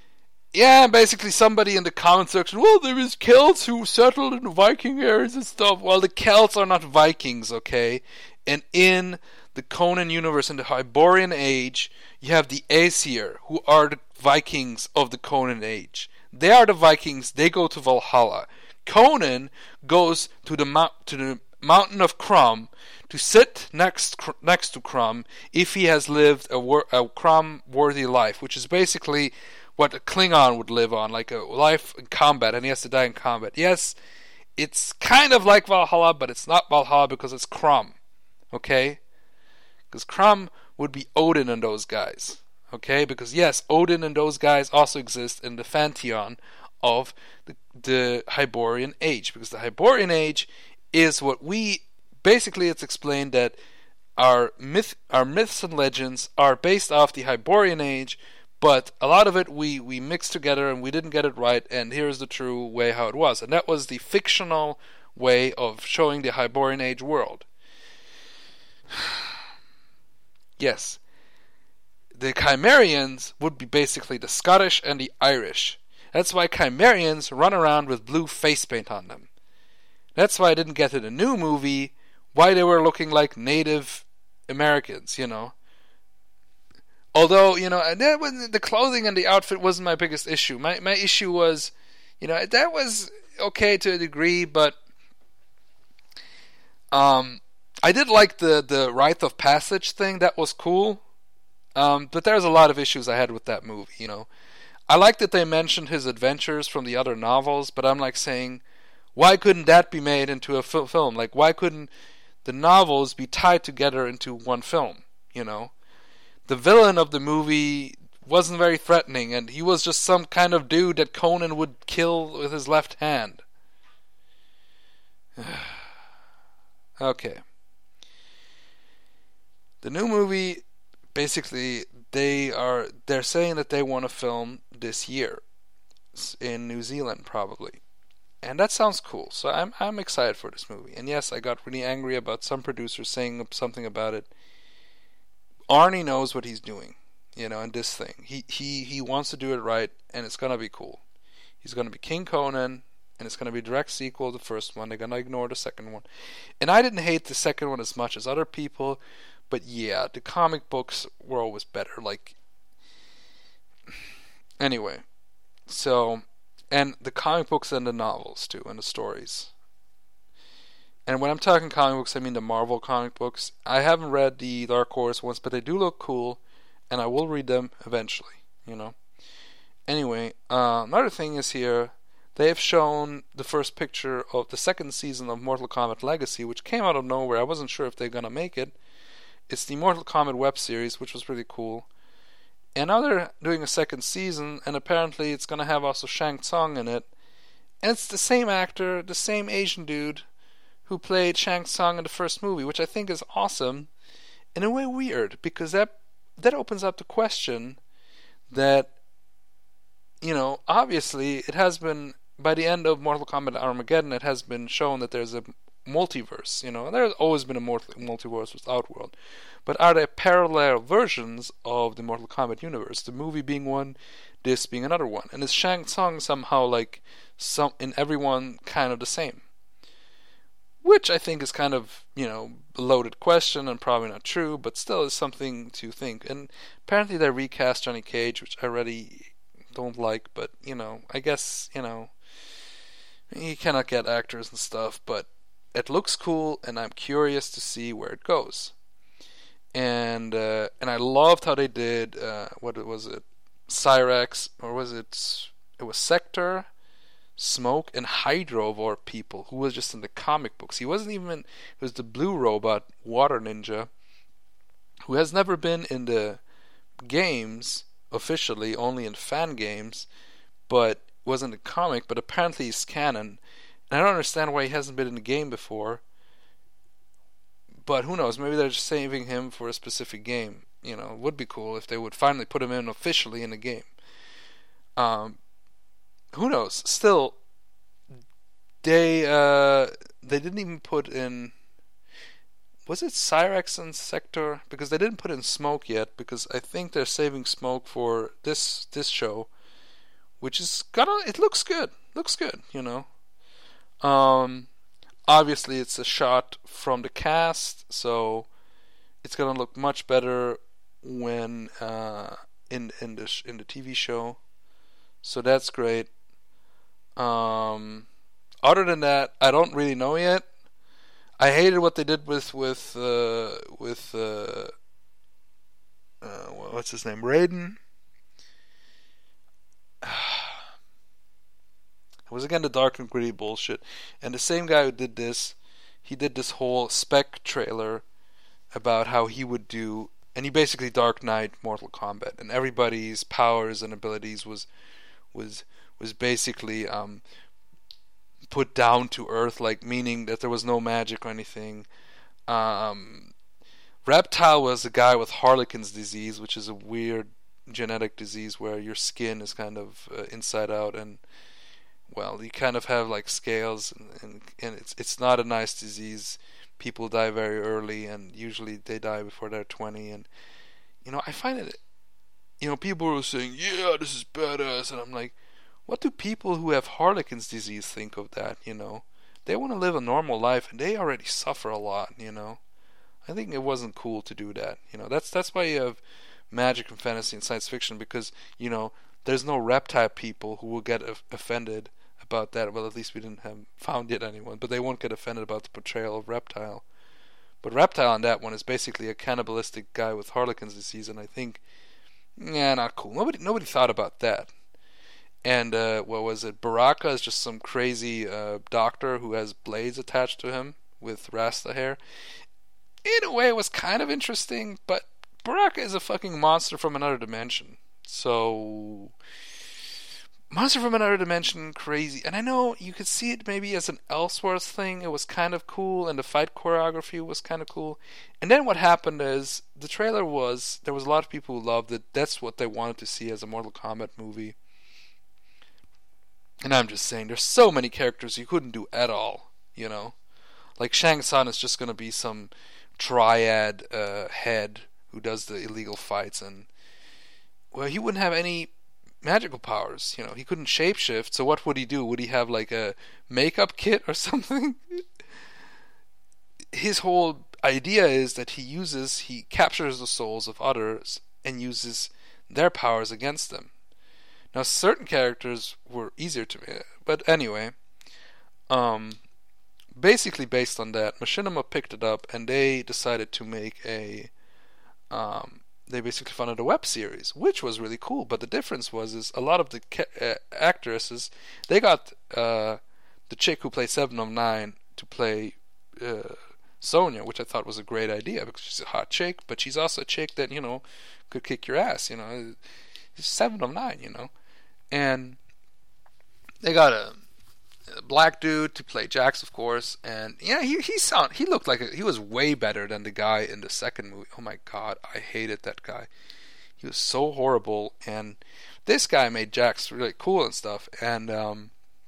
yeah, basically somebody in the comment section, well, there is Celts who settled in Viking areas and stuff. Well, the Celts are not Vikings, okay? And in the Conan universe, in the Hyborian Age, you have the Aesir, who are the Vikings of the Conan Age. They are the Vikings, they go to Valhalla. Conan goes to the, mo- to the mountain of Crom to sit next next to Crom if he has lived a, wor- a Crom-worthy life, which is basically what a Klingon would live on, like a life in combat, and he has to die in combat. Yes, it's kind of like Valhalla, but it's not Valhalla because it's Crom, okay? Because Crom would be Odin and those guys, okay? Because yes, Odin and those guys also exist in the pantheon of the, the Hyborian Age, because the Hyborian Age is what we basically, it's explained that our myth, our myths and legends are based off the Hyborian Age, but a lot of it we, we mixed together and we didn't get it right, and here's the true way how it was. And that was the fictional way of showing the Hyborian Age world. Yes. The Chimerians would be basically the Scottish and the Irish. That's why Chimerians run around with blue face paint on them. That's why I didn't get in the new movie why they were looking like Native Americans, you know. Although, you know, that was, the clothing and the outfit wasn't my biggest issue. My my issue was, you know, that was okay to a degree, but um, I did like the, the Rite of Passage thing. That was cool. Um, but there's a lot of issues I had with that movie, you know. I like that they mentioned his adventures from the other novels, but I'm like saying, why couldn't that be made into a f- film? Like, why couldn't the novels be tied together into one film, you know? The villain of the movie wasn't very threatening, and he was just some kind of dude that Conan would kill with his left hand. Okay. The new movie, basically, they are they're saying that they want to film this year in New Zealand, probably. And that sounds cool, so I'm I'm excited for this movie. And yes, I got really angry about some producers saying something about it. Arnie knows what he's doing, you know, in this thing. He he he wants to do it right, and it's gonna be cool. He's gonna be King Conan, and it's gonna be a direct sequel to the first one. They're gonna ignore the second one. And I didn't hate the second one as much as other people, but yeah, the comic books were always better. Like, anyway, so. And the comic books and the novels, too, and the stories. And when I'm talking comic books, I mean the Marvel comic books. I haven't read the Dark Horse ones, but they do look cool, and I will read them eventually, you know. Anyway, uh, another thing is here, they have shown the first picture of the second season of Mortal Kombat Legacy, which came out of nowhere. I wasn't sure if they're going to make it. It's the Mortal Kombat web series, which was pretty cool. And now they're doing a second season, and apparently it's going to have also Shang Tsung in it. And it's the same actor, the same Asian dude, who played Shang Tsung in the first movie, which I think is awesome. In a way weird, because that that opens up the question that, you know, obviously it has been, by the end of Mortal Kombat Armageddon, it has been shown that there's a multiverse, you know, and there's always been a multiverse with Outworld. But are there parallel versions of the Mortal Kombat universe? The movie being one, this being another one. And is Shang Tsung somehow like some in everyone kind of the same? Which I think is kind of, you know, a loaded question and probably not true, but still is something to think. And apparently they recast Johnny Cage, which I really don't like, but, you know, I guess, you know, you cannot get actors and stuff, but it looks cool, and I'm curious to see where it goes. And uh, and I loved how they did, uh, what was it, Cyrax, or was it, it was Sector, Smoke, and Hydro of all people, who was just in the comic books. He wasn't even, it was the blue robot, Water Ninja, who has never been in the games, officially, only in fan games, but was in the comic, but apparently he's canon. And I don't understand why he hasn't been in the game before. But who knows, maybe they're just saving him for a specific game. You know, it would be cool if they would finally put him in officially in the game. Um, who knows? Still, they uh, they didn't even put in... Was it Cyrax and Sector? Because they didn't put in Smoke yet, because I think they're saving Smoke for this this show, which is gonna. It looks good. Looks good, you know. Um, obviously it's a shot from the cast, so it's gonna look much better when uh, in in the sh- in the T V show. So that's great. Um, other than that, I don't really know yet. I hated what they did with with uh, with uh, uh, what's his name, Raiden. It was again the dark and gritty bullshit, and the same guy who did this, he did this whole spec trailer about how he would do, and he basically Dark Knight Mortal Kombat, and everybody's powers and abilities was was was basically um, put down to earth, like meaning that there was no magic or anything. Um, Reptile was a guy with Harlequin's disease, which is a weird genetic disease where your skin is kind of uh, inside out, and well, you kind of have like scales, and, and and it's it's not a nice disease. People die very early, and usually they die before they're twenty. And you know, I find it, you know, people are saying, "Yeah, this is badass," and I'm like, what do people who have Harlequin's disease think of that? You know, they want to live a normal life, and they already suffer a lot. You know, I think it wasn't cool to do that. You know, that's that's why you have magic and fantasy and science fiction, because you know there's no reptile people who will get of- offended about that. Well, at least we didn't have found yet anyone, but they won't get offended about the portrayal of Reptile. But Reptile on that one is basically a cannibalistic guy with Harlequin's disease, and I think, yeah, not cool. Nobody nobody thought about that. And uh, what was it? Baraka is just some crazy uh, doctor who has blades attached to him with Rasta hair. In a way, it was kind of interesting, but Baraka is a fucking monster from another dimension. So, monster from another dimension, crazy. And I know you could see it maybe as an Elseworlds thing. It was kind of cool, and the fight choreography was kind of cool. And then what happened is, the trailer was, there was a lot of people who loved it. That's what they wanted to see as a Mortal Kombat movie. And I'm just saying, there's so many characters you couldn't do at all, you know? Like Shang Tsung is just gonna be some triad uh, head who does the illegal fights, and well, he wouldn't have any magical powers, you know. He couldn't shapeshift, so what would he do? Would he have like a makeup kit or something? His whole idea is that he uses, he captures the souls of others and uses their powers against them. Now, certain characters were easier to me, but anyway, um, basically based on that, Machinima picked it up, and they decided to make a, um, they basically funded a web series, which was really cool. But the difference was, is a lot of the ca- uh, actresses, they got uh, the chick who played Seven of Nine to play uh, Sonya, which I thought was a great idea because she's a hot chick, but she's also a chick that, you know, could kick your ass, you know. It's Seven of Nine, you know. And they got a, a black dude to play Jax, of course, and yeah, he he sound he looked like a, he was way better than the guy in the second movie. Oh my god, I hated that guy. He was so horrible, and this guy made Jax really cool and stuff, and um,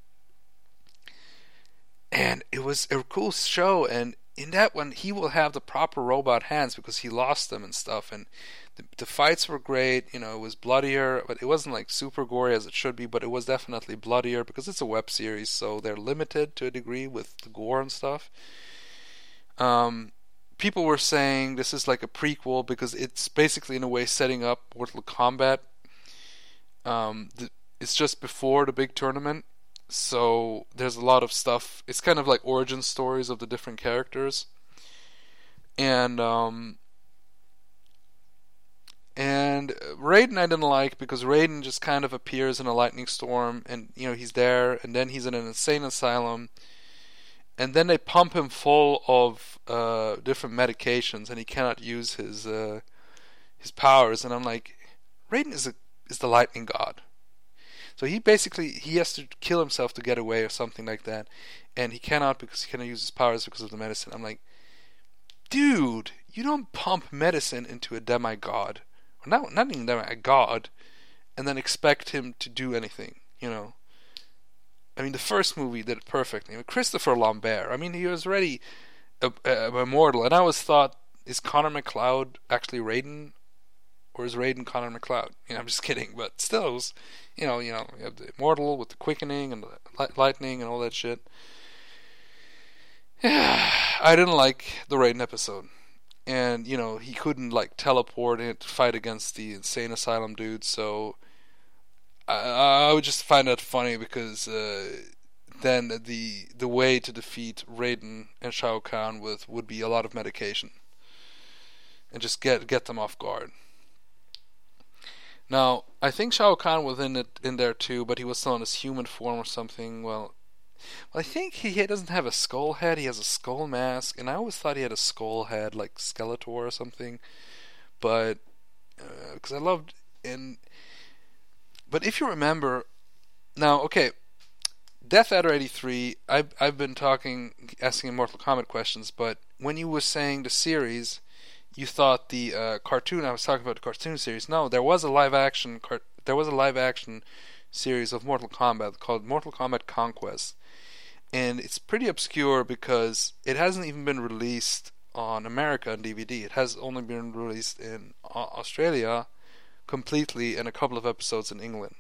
and it was a cool show. And in that one, he will have the proper robot hands because he lost them and stuff, and the, the fights were great. You know, it was bloodier, but it wasn't like super gory as it should be, but it was definitely bloodier because it's a web series, so they're limited to a degree with the gore and stuff. Um, people were saying this is like a prequel because it's basically in a way setting up Mortal Kombat. Um, the, it's just before the big tournament, so there's a lot of stuff. It's kind of like origin stories of the different characters, and um, and Raiden I didn't like because Raiden just kind of appears in a lightning storm, and you know he's there, and then he's in an insane asylum, and then they pump him full of uh, different medications, and he cannot use his uh, his powers. And I'm like, Raiden is a is the lightning god. So he basically, he has to kill himself to get away or something like that. And he cannot because he cannot use his powers because of the medicine. I'm like, dude, you don't pump medicine into a demigod. Or not, not even demigod, a god. And then expect him to do anything, you know. I mean, the first movie did it perfectly. I mean, Christopher Lambert, I mean, he was already a, a, a immortal. And I always thought, is Connor McLeod actually Raiden? or is Raiden Connor McLeod? You know, I'm just kidding, but still, it was, you know, you know, you have the Immortal with the quickening and the light- lightning and all that shit. Yeah, I didn't like the Raiden episode. And, you know, he couldn't, like, teleport and fight against the insane asylum dude, so I, I would just find that funny because uh, then the the way to defeat Raiden and Shao Kahn with would be a lot of medication. And just get get them off guard. Now, I think Shao Kahn was in it in there too, but he was still in his human form or something. Well, well, I think he, he doesn't have a skull head. He has a skull mask, and I always thought he had a skull head, like Skeletor or something. But because uh, I loved in, but if you remember, now okay, Death Adder eighty-three. I've I've been talking, asking Mortal Kombat questions, but when you were saying the series, you thought the uh, cartoon. I was talking about the cartoon series. No, there was a live action. Car- there was a live action series of Mortal Kombat called Mortal Kombat Conquest. And it's pretty obscure because it hasn't even been released on America on D V D. It has only been released in Australia completely and a couple of episodes in England.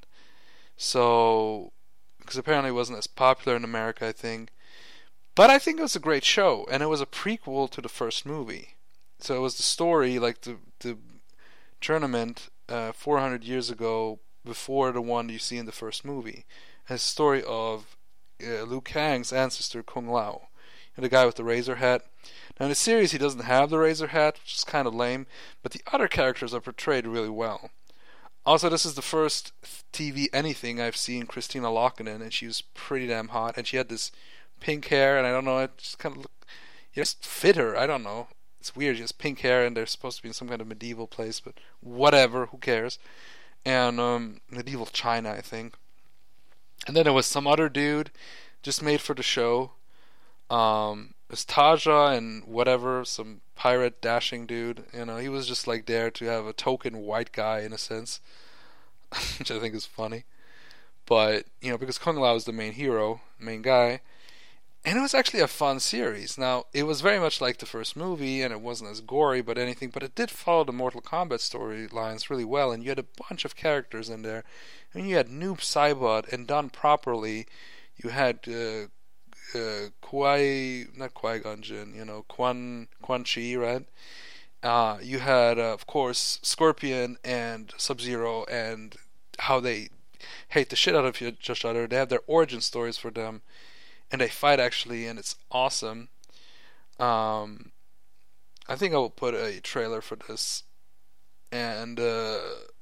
So, because apparently it wasn't as popular in America, I think. But I think it was a great show, and it was a prequel to the first movie. So it was the story, like the the tournament uh, four hundred years ago, before the one you see in the first movie. It's a story of Uh, Liu Kang's ancestor Kung Lao, the guy with the razor hat. Now in the series he doesn't have the razor hat, which is kind of lame, but the other characters are portrayed really well. Also, this is the first T V anything I've seen Christina Loken in, and she was pretty damn hot, and she had this pink hair, and I don't know, it just kind of looked, it just fit her, I don't know. It's weird, she has pink hair, and they're supposed to be in some kind of medieval place, but whatever, who cares. And um, medieval China, I think. And then there was some other dude just made for the show. Um, it was Taja and whatever, some pirate dashing dude. You know, he was just like there to have a token white guy in a sense, which I think is funny. But, you know, because Kung Lao is the main hero, main guy. And it was actually a fun series. Now, it was very much like the first movie, and it wasn't as gory but anything, but it did follow the Mortal Kombat storylines really well, and you had a bunch of characters in there. I mean, you had Noob Saibot, and done properly, you had uh, uh, Qui, not Qui-Gon Jinn, you know, Quan, Quan Chi, right? Uh, you had, uh, of course, Scorpion and Sub-Zero, and how they hate the shit out of each other. They have their origin stories for them. And they fight actually, and it's awesome. Um, I think I will put a trailer for this. And uh,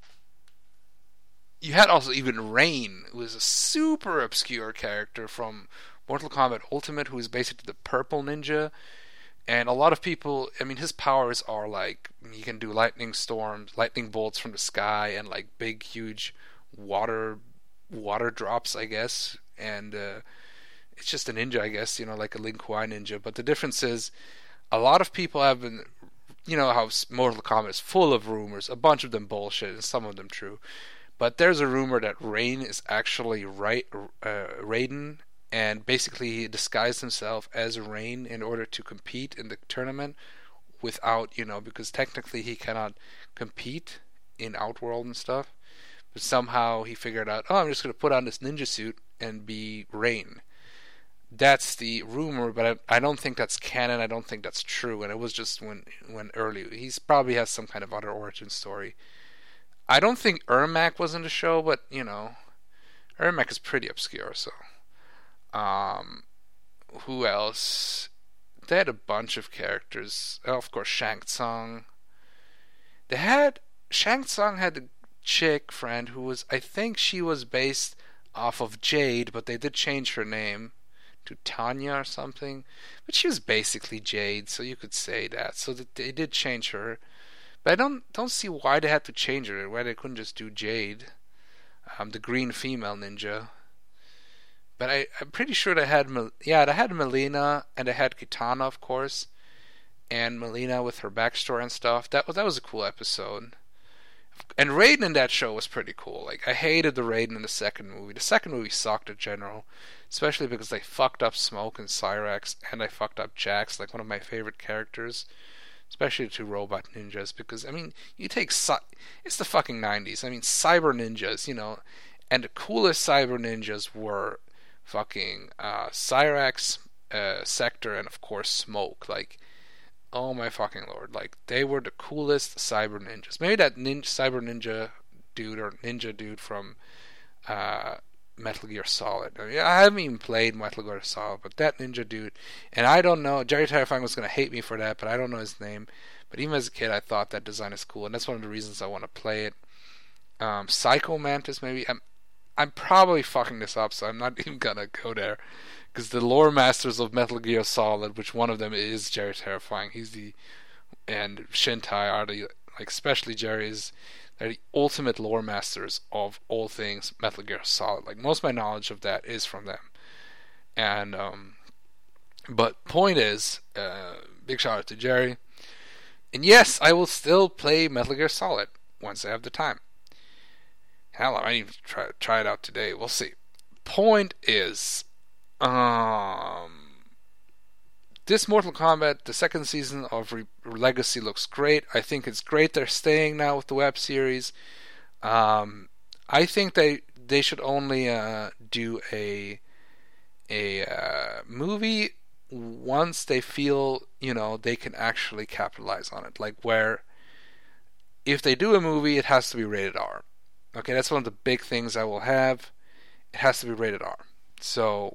you had also even Rain, who is a super obscure character from Mortal Kombat Ultimate, who is basically the purple ninja. And a lot of people, I mean, his powers are like, he can do lightning storms, lightning bolts from the sky, and like big, huge water water drops, I guess. And uh, it's just a ninja, I guess, you know, like a Lin Kuei ninja. But the difference is, a lot of people have been, you know how Mortal Kombat is full of rumors, a bunch of them bullshit, and some of them true. But there's a rumor that Rain is actually right, uh, Raiden, and basically he disguised himself as Rain in order to compete in the tournament without, you know, because technically he cannot compete in Outworld and stuff. But somehow he figured out, oh, I'm just going to put on this ninja suit and be Rain. That's the rumor, but I, I don't think that's canon. I don't think that's true. And it was just when when early. He's probably has some kind of other origin story. I don't think Ermac was in the show, but you know, Ermac is pretty obscure. So, um, who else? They had a bunch of characters. Oh, of course, Shang Tsung. They had Shang Tsung had a chick friend who was, I think she was based off of Jade, but they did change her name to Tanya or something, but she was basically Jade, so you could say that. So that they did change her, but I don't don't see why they had to change her. Why they couldn't just do Jade, um, the green female ninja. But I I'm pretty sure they had Mel- yeah they had Mileena, and they had Kitana, of course, and Mileena with her backstory and stuff. That was that was a cool episode. And Raiden in that show was pretty cool. Like, I hated the Raiden in the second movie. The second movie sucked in general, especially because they fucked up Smoke and Cyrax, and they fucked up Jax, like one of my favorite characters. especially to robot ninjas, because I mean, you take cy- it's the fucking nineties. I mean, cyber ninjas, you know, and the coolest cyber ninjas were fucking uh, Cyrax, uh, Sector, and of course Smoke. Like, oh my fucking lord, like they were the coolest cyber ninjas. Maybe that ninja, cyber ninja dude or ninja dude from uh, Metal Gear Solid. I, mean, I haven't even played Metal Gear Solid, but that ninja dude, and I don't know, Jerry Terrifying was going to hate me for that, but I don't know his name. But even as a kid, I thought that design is cool, and that's one of the reasons I want to play it. Um, Psycho Mantis, maybe. I'm, I'm probably fucking this up, so I'm not even gonna go there, because the lore masters of Metal Gear Solid, which one of them is Jerry Terrifying, he's the, and Shintai are the, like especially Jerry is, they're the ultimate lore masters of all things Metal Gear Solid. Like most of my knowledge of that is from them, and um, but point is, uh, big shout out to Jerry. And yes, I will still play Metal Gear Solid once I have the time. Hell, I might even try try it out today. We'll see. Point is, um, this Mortal Kombat, the second season of Re- Legacy looks great. I think it's great they're staying now with the web series. Um, I think they they should only uh, do a a uh, movie once they feel, you know, they can actually capitalize on it. Like where if they do a movie, it has to be rated R. Okay, that's one of the big things I will have. It has to be rated R. So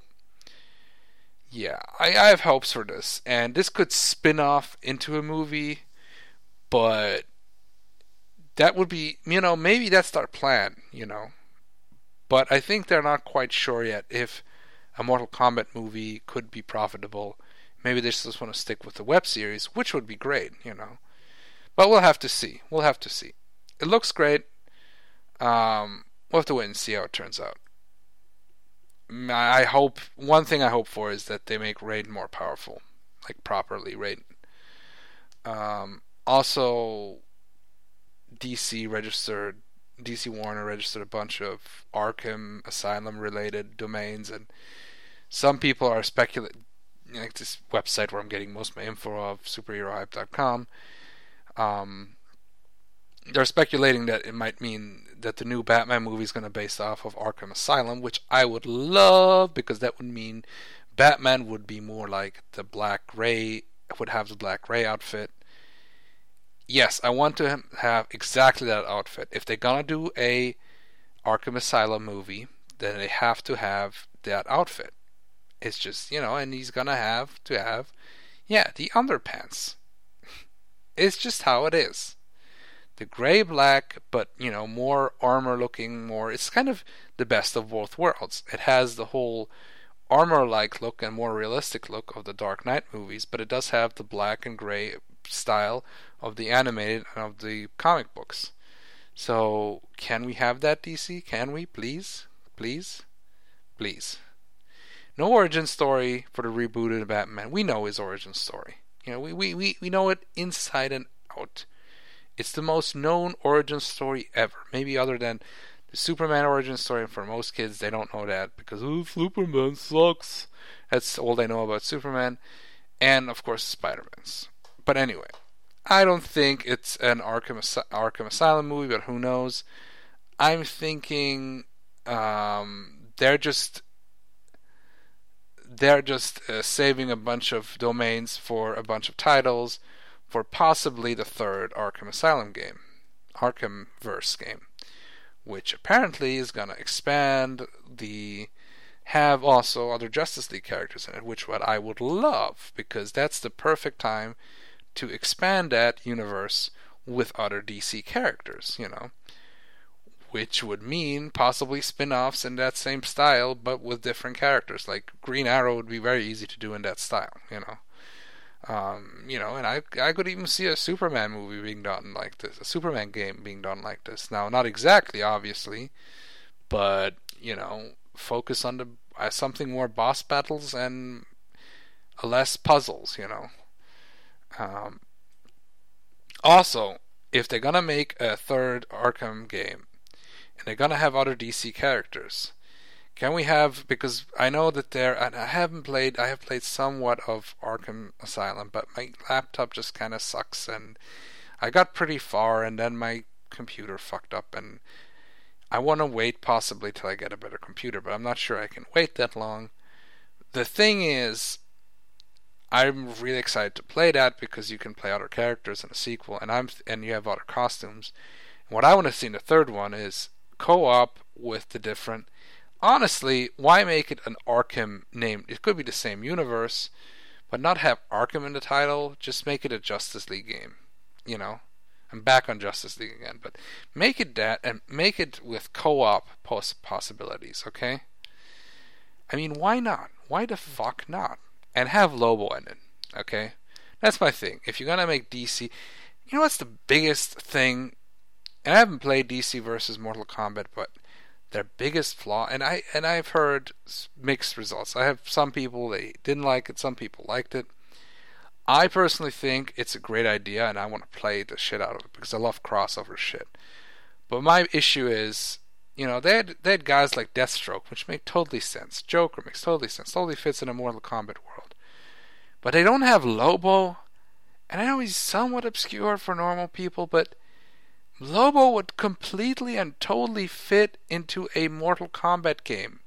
yeah, I, I have hopes for this, and this could spin off into a movie, but that would be, you know, maybe that's their plan, you know. But I think they're not quite sure yet if a Mortal Kombat movie could be profitable. Maybe they just want to stick with the web series, which would be great, you know. But we'll have to see. We'll have to see. It looks great. Um, we'll have to wait and see how it turns out. I hope, one thing I hope for is that they make Raiden more powerful, like properly Raiden. Um, also, D C registered, D C Warner registered a bunch of Arkham Asylum related domains, and some people are speculating, like this website where I'm getting most of my info of, superhero hype dot com, um, they're speculating that it might mean that the new Batman movie is going to be based off of Arkham Asylum, which I would love, because that would mean Batman would be more like the Black Ray, would have the Black Ray outfit. Yes, I want to have exactly that outfit. If they're going to do a Arkham Asylum movie, then they have to have that outfit. It's just, you know, and he's going to have to have, yeah, the underpants. It's just how it is. The gray black, but you know, more armor looking, more. It's kind of the best of both worlds. It has the whole armor-like look and more realistic look of the Dark Knight movies, but it does have the black and gray style of the animated and of the comic books. So, can we have that, D C? Can we, please, please, please? No origin story for the rebooted Batman. We know his origin story. You know, we we we, we know it inside and out. It's the most known origin story ever. Maybe other than the Superman origin story. And for most kids, they don't know that because, oh, Superman sucks. That's all they know about Superman. And, of course, Spider-Man's. But anyway, I don't think it's an Arkham, As- Arkham Asylum movie, but who knows. I'm thinking um, they're just... They're just uh, saving a bunch of domains for a bunch of titles for possibly the third Arkham Asylum game, Arkhamverse game, which apparently is going to expand the, have also other Justice League characters in it, which what I would love, because that's the perfect time to expand that universe with other D C characters, you know, which would mean possibly spin-offs in that same style, but with different characters. Like Green Arrow would be very easy to do in that style, you know. Um, you know, and I I could even see a Superman movie being done like this, a Superman game being done like this. Now, not exactly, obviously, but, you know, focus on the uh, something more boss battles and less puzzles, you know. Um, also, if they're gonna make a third Arkham game, and they're gonna have other D C characters, Can we have, because I know that there, and I haven't played, I have played somewhat of Arkham Asylum, but my laptop just kind of sucks, and I got pretty far, and then my computer fucked up, and I want to wait possibly till I get a better computer, but I'm not sure I can wait that long. The thing is, I'm really excited to play that because you can play other characters in a sequel, and I'm and you have other costumes. And what I want to see in the third one is co-op with the different. Honestly, why make it an Arkham name? It could be the same universe, but not have Arkham in the title. Just make it a Justice League game. You know, I'm back on Justice League again, but make it that and make it with co-op poss- possibilities. Okay. I mean, why not? Why the fuck not? And have Lobo in it. Okay, that's my thing. If you're gonna make D C, you know what's the biggest thing? And I haven't played D C versus Mortal Kombat, but their biggest flaw, and I and I've heard mixed results. I have some people they didn't like it, some people liked it. I personally think it's a great idea, and I want to play the shit out of it because I love crossover shit. But my issue is, you know, they had they had guys like Deathstroke, which make totally sense. Joker makes totally sense, totally fits in a Mortal Kombat world. But they don't have Lobo, and I know he's somewhat obscure for normal people, but Lobo would completely and totally fit into a Mortal Kombat game.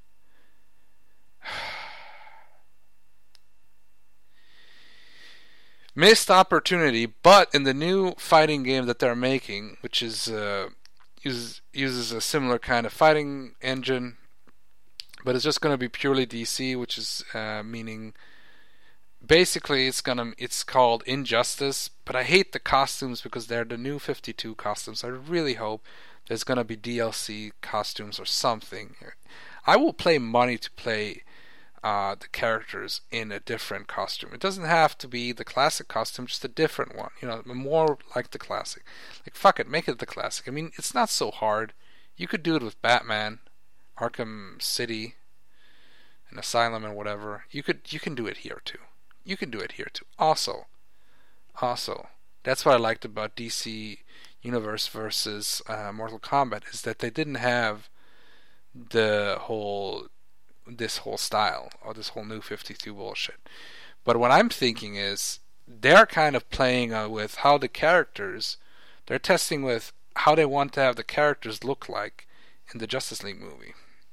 Missed opportunity, but in the new fighting game that they're making, which is uh, uses uses a similar kind of fighting engine, but it's just going to be purely D C, which is uh, meaning basically it's gonna it's called Injustice. But I hate the costumes because they're the new fifty-two costumes. I really hope there's gonna be D L C costumes or something. I will pay money to play uh, the characters in a different costume. It doesn't have to be the classic costume, just a different one. You know, more like the classic. Like fuck it, make it the classic. I mean, it's not so hard. You could do it with Batman, Arkham City, and Asylum and whatever. You could you can do it here too. You can do it here too. Also, also, that's what I liked about D C Universe versus uh, Mortal Kombat is that they didn't have the whole this whole style or this whole new fifty-two bullshit. But what I'm thinking is they're kind of playing uh, with how the characters, they're testing with how they want to have the characters look like in the Justice League movie.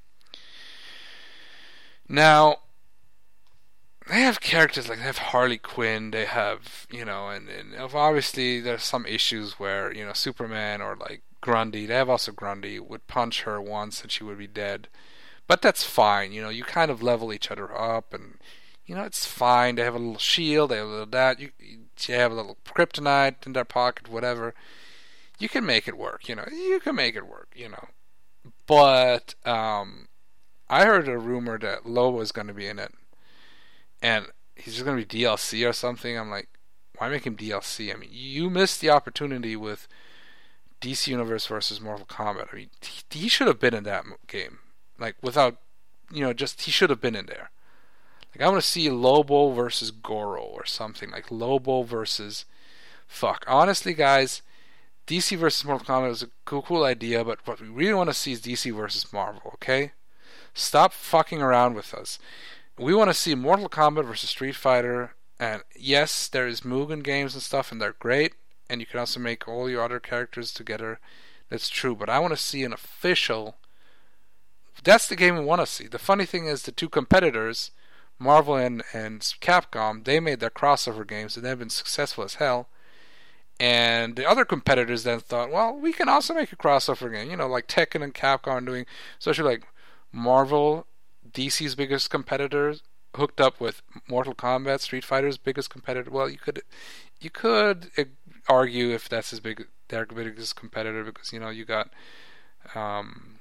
Now, they have characters like they have Harley Quinn, they have, you know, and, and obviously there's some issues where, you know, Superman or like Grundy, they have also Grundy, would punch her once and she would be dead. But that's fine, you know, you kind of level each other up and, you know, it's fine. They have a little shield, they have a little that, you, you have a little kryptonite in their pocket, whatever. You can make it work, you know, you can make it work, you know. But, um, I heard a rumor that Lobo is going to be in it. And he's just going to be D L C or something. I'm like, why make him D L C? I mean, you missed the opportunity with D C Universe versus Mortal Kombat. I mean, he, he should have been in that game. Like, without, you know, just, he should have been in there. Like, I want to see Lobo versus Goro or something. Like, Lobo versus, fuck. Honestly, guys, D C versus Mortal Kombat is a cool, cool idea, but what we really want to see is D C versus Marvel, okay? Stop fucking around with us. We want to see Mortal Kombat versus Street Fighter, and yes, there is Mugen games and stuff, and they're great, and you can also make all your other characters together. That's true, but I want to see an official... That's the game we want to see. The funny thing is the two competitors, Marvel and, and Capcom, they made their crossover games, and they've been successful as hell. And the other competitors then thought, well, we can also make a crossover game, you know, like Tekken and Capcom are doing, especially like Marvel... D C's biggest competitors hooked up with Mortal Kombat, Street Fighter's biggest competitor. Well, you could you could argue if that's his big their biggest competitor because you know you got um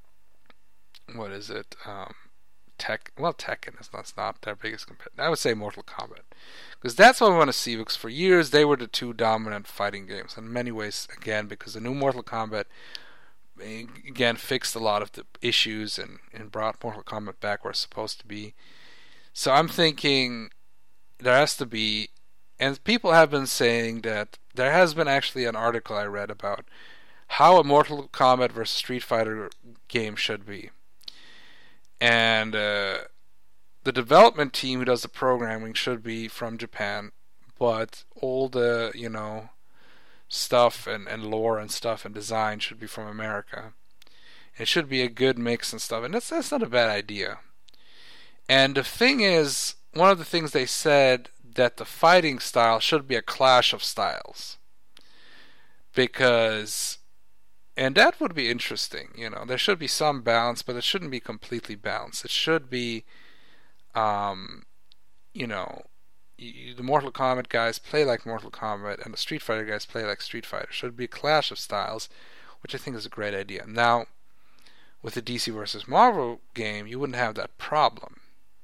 what is it um Tech well Tekken is that's not their biggest competitor. I would say Mortal Kombat because that's what we want to see because for years they were the two dominant fighting games in many ways again because the new Mortal Kombat again fixed a lot of the issues and, and brought Mortal Kombat back where it's supposed to be. So I'm thinking there has to be, and people have been saying that there has been actually an article I read about how a Mortal Kombat versus Street Fighter game should be. and uh, the development team who does the programming should be from Japan, but all the, you know, stuff and, and lore and stuff and design should be from America. It should be a good mix and stuff, and that's that's not a bad idea. And the thing is, one of the things they said that the fighting style should be a clash of styles, because, and that would be interesting. You know, there should be some balance, but it shouldn't be completely balanced. It should be, um, you know, you, the Mortal Kombat guys play like Mortal Kombat, and the Street Fighter guys play like Street Fighter. It should be a clash of styles, which I think is a great idea. Now, with the D C versus Marvel game, you wouldn't have that problem.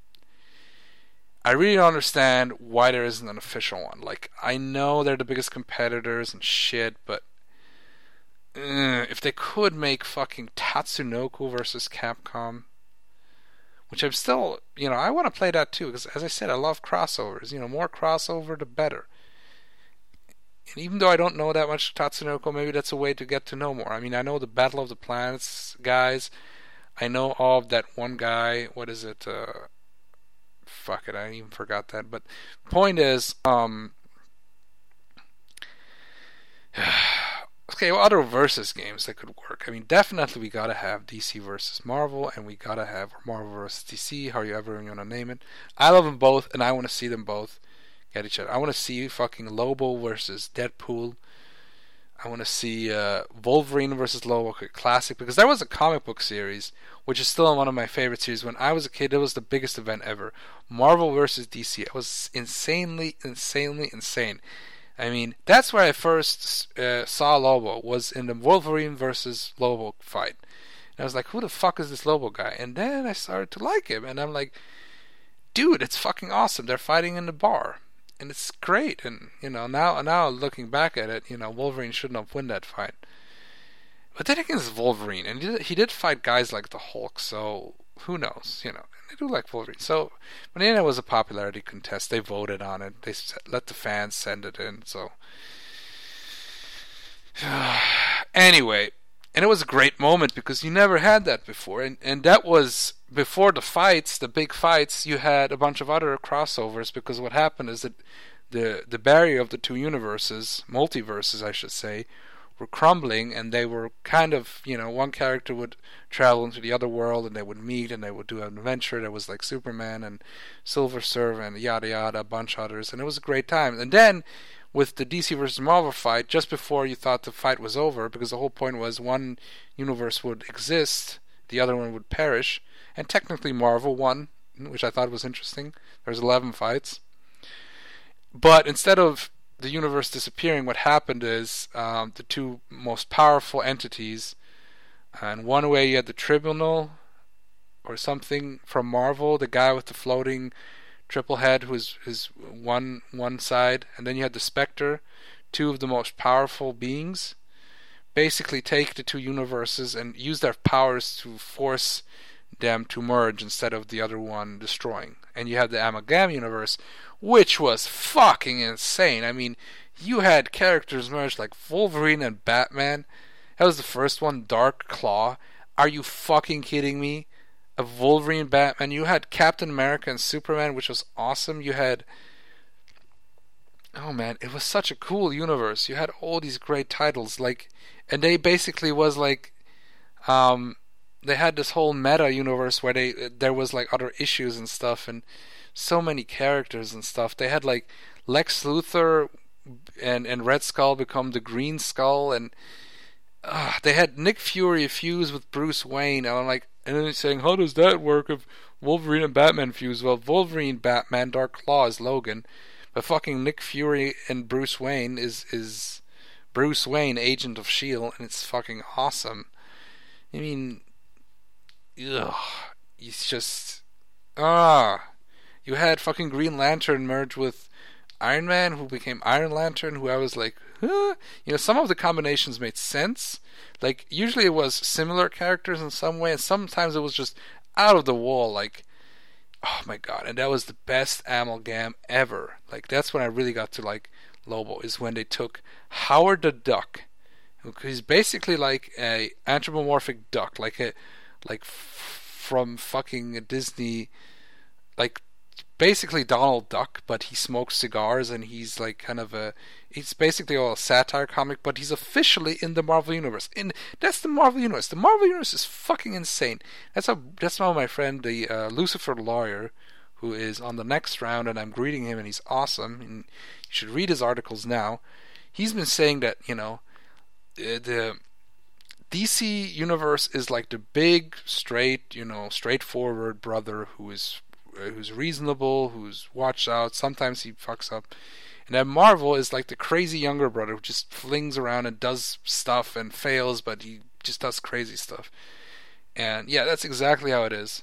I really don't understand why there isn't an official one. Like, I know they're the biggest competitors and shit, but uh, if they could make fucking Tatsunoko versus Capcom, which I'm still, you know, I want to play that too, because as I said, I love crossovers. You know, more crossover, the better. And even though I don't know that much Tatsunoko, maybe that's a way to get to know more. I mean, I know the Battle of the Planets guys. I know of that one guy. What is it? Uh, fuck it, I even forgot that. But point is, um, okay, well, other versus games that could work. I mean, definitely we gotta have D C versus Marvel, and we gotta have Marvel versus D C, however you wanna name it. I love them both, and I want to see them both get each other. I want to see fucking Lobo versus Deadpool. I want to see uh, Wolverine versus Lobo Classic, because there was a comic book series, which is still one of my favorite series. When I was a kid, it was the biggest event ever. Marvel versus D C. It was insanely, insanely insane. I mean, that's where I first uh, saw Lobo, was in the Wolverine versus Lobo fight. And I was like, who the fuck is this Lobo guy? And then I started to like him, and I'm like, dude, it's fucking awesome. They're fighting in the bar. And it's great, and you know, now now looking back at it, you know, Wolverine shouldn't have won that fight. But then again, it's Wolverine, and he did, he did fight guys like the Hulk, so who knows, you know? I do like Wolverine. So, but then it was a popularity contest. They voted on it. They let the fans send it in. So, anyway, and it was a great moment because you never had that before, and and that was. Before the fights, the big fights, you had a bunch of other crossovers, because what happened is that the the barrier of the two universes, multiverses I should say, were crumbling, and they were kind of, you know, one character would travel into the other world, and they would meet, and they would do an adventure. There was like Superman and Silver Surfer and yada yada, a bunch of others, and it was a great time. And then with the D C versus Marvel fight, just before you thought the fight was over, because the whole point was one universe would exist, the other one would perish. And technically Marvel won, which I thought was interesting. There's eleven fights. But instead of the universe disappearing, what happened is um, the two most powerful entities, and one way you had the Tribunal or something from Marvel, the guy with the floating triple head who is, is one, one side, and then you had the Spectre, two of the most powerful beings, basically take the two universes and use their powers to force them to merge instead of the other one destroying. And you had the Amalgam universe, which was fucking insane. I mean, you had characters merged like Wolverine and Batman. That was the first one, Dark Claw. Are you fucking kidding me? A Wolverine, Batman. You had Captain America and Superman, which was awesome. You had, oh man, it was such a cool universe. You had all these great titles, like, and they basically was like, um, they had this whole meta universe where they there was like other issues and stuff, and so many characters and stuff. They had like Lex Luthor and and Red Skull become the Green Skull, and uh, they had Nick Fury fuse with Bruce Wayne. And I'm like, and then he's saying, how does that work if Wolverine and Batman fuse? Well, Wolverine, Batman, Dark Claw is Logan, but fucking Nick Fury and Bruce Wayne is is Bruce Wayne, Agent of S H I E L D, and it's fucking awesome. I mean, ugh, it's just, ah, you had fucking Green Lantern merge with Iron Man, who became Iron Lantern, who I was like, huh? You know, some of the combinations made sense. Like, usually it was similar characters in some way, and sometimes it was just out of the wall, like, oh my god, and that was the best amalgam ever. Like, that's when I really got to like Lobo, is when they took Howard the Duck, who's basically like a anthropomorphic duck, like a like f- from fucking Disney, like basically Donald Duck, but he smokes cigars and he's like kind of a, he's basically all a satire comic, but he's officially in the Marvel Universe. In that's the Marvel Universe. The Marvel Universe is fucking insane. That's how that's how my friend, the uh, Lucifer Lawyer, who is on the next round, and I'm greeting him, and he's awesome. And you should read his articles now. He's been saying that, you know, the, the D C Universe is like the big, straight, you know, straightforward brother who is who's reasonable, who's watched out. Sometimes he fucks up. And then Marvel is like the crazy younger brother who just flings around and does stuff and fails, but he just does crazy stuff. And yeah, that's exactly how it is.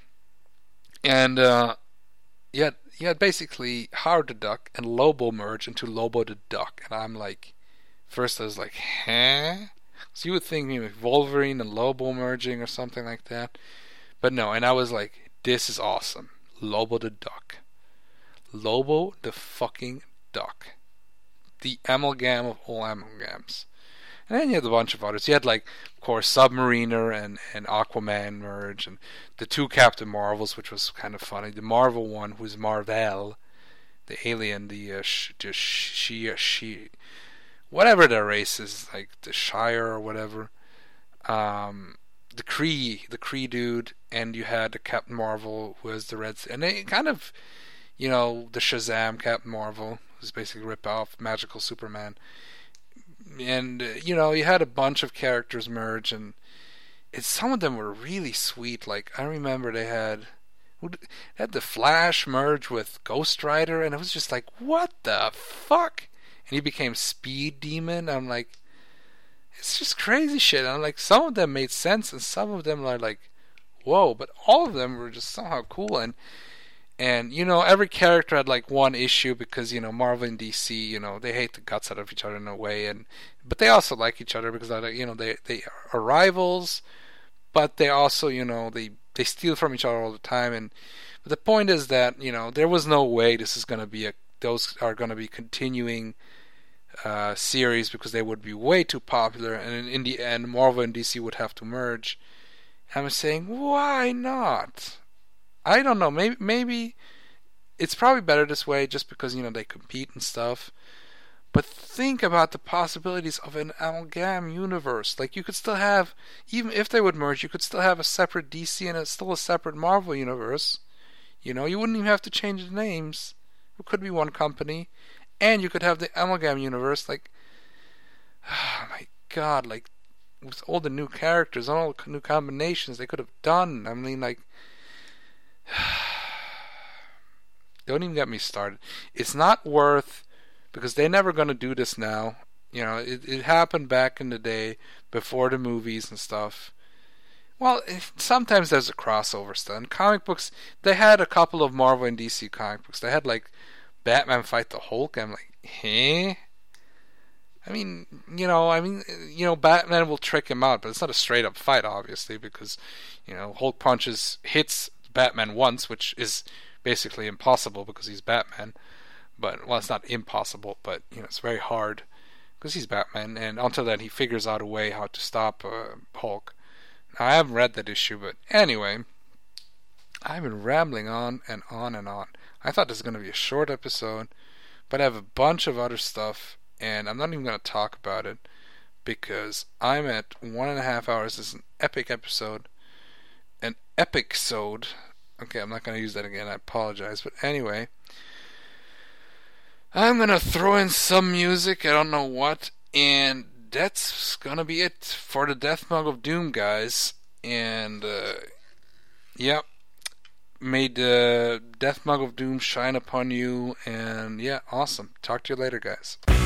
And uh, yeah, yeah, basically Howard the Duck and Lobo merge into Lobo the Duck. And I'm like, first I was like, huh? So you would think maybe Wolverine and Lobo merging or something like that. But no, and I was like, this is awesome. Lobo the Duck. Lobo the fucking Duck. The amalgam of all amalgams. And then you had a bunch of others. You had, like, of course, Submariner and, and Aquaman merge, and the two Captain Marvels, which was kind of funny. The Marvel one, who's Marvel, the alien, the uh, sh- the she, she, whatever their race is, like the Shire or whatever. Um, the Kree, the Kree dude, and you had the Captain Marvel, who has the red, and they kind of, you know, the Shazam Captain Marvel, who's basically rip off Magical Superman. And, uh, you know, you had a bunch of characters merge, and it's, some of them were really sweet. Like, I remember they had, they had the Flash merge with Ghost Rider, and it was just like, what the fuck? And he became Speed Demon. I'm like, it's just crazy shit. And I'm like, some of them made sense, and some of them are like, whoa. But all of them were just somehow cool. And, and you know, every character had like one issue because, you know, Marvel and D C, you know, they hate the guts out of each other in a way, and but they also like each other because, you know, they they are rivals, but they also, you know, they they steal from each other all the time. And but the point is that, you know, there was no way this is going to be a those are going to be continuing uh, series because they would be way too popular, and in, in the end, Marvel and D C would have to merge. I'm saying, why not? I don't know. Maybe maybe it's probably better this way, just because, you know, they compete and stuff. But think about the possibilities of an amalgam universe. Like, you could still have, even if they would merge, you could still have a separate D C and a, still a separate Marvel universe. You know, you wouldn't even have to change the names. It could be one company, and you could have the amalgam universe. Like, oh my god! Like, with all the new characters, all the new combinations they could have done. I mean, like. Don't even get me started. It's not worth, because they're never going to do this now. You know, it, it happened back in the day before the movies and stuff. Well, sometimes there's a crossover stuff. In comic books, they had a couple of Marvel and D C comic books. They had like Batman fight the Hulk. I'm like, huh? I mean, you know, I mean, you know, Batman will trick him out, but it's not a straight up fight, obviously, because, you know, Hulk punches, hits Batman once, which is basically impossible because he's Batman. But, well, it's not impossible, but, you know, it's very hard because he's Batman, and until then he figures out a way how to stop uh, Hulk. Now, I haven't read that issue, but anyway, I've been rambling on and on and on. I thought this was going to be a short episode, but I have a bunch of other stuff, and I'm not even going to talk about it because I'm at one and a half hours. This is an epic episode. An epic-sode. Okay, I'm not going to use that again. I apologize. But anyway, I'm going to throw in some music. I don't know what. And that's going to be it for the Death Mug of Doom, guys. And, uh, yeah. May the Death Mug of Doom shine upon you. And, yeah, awesome. Talk to you later, guys.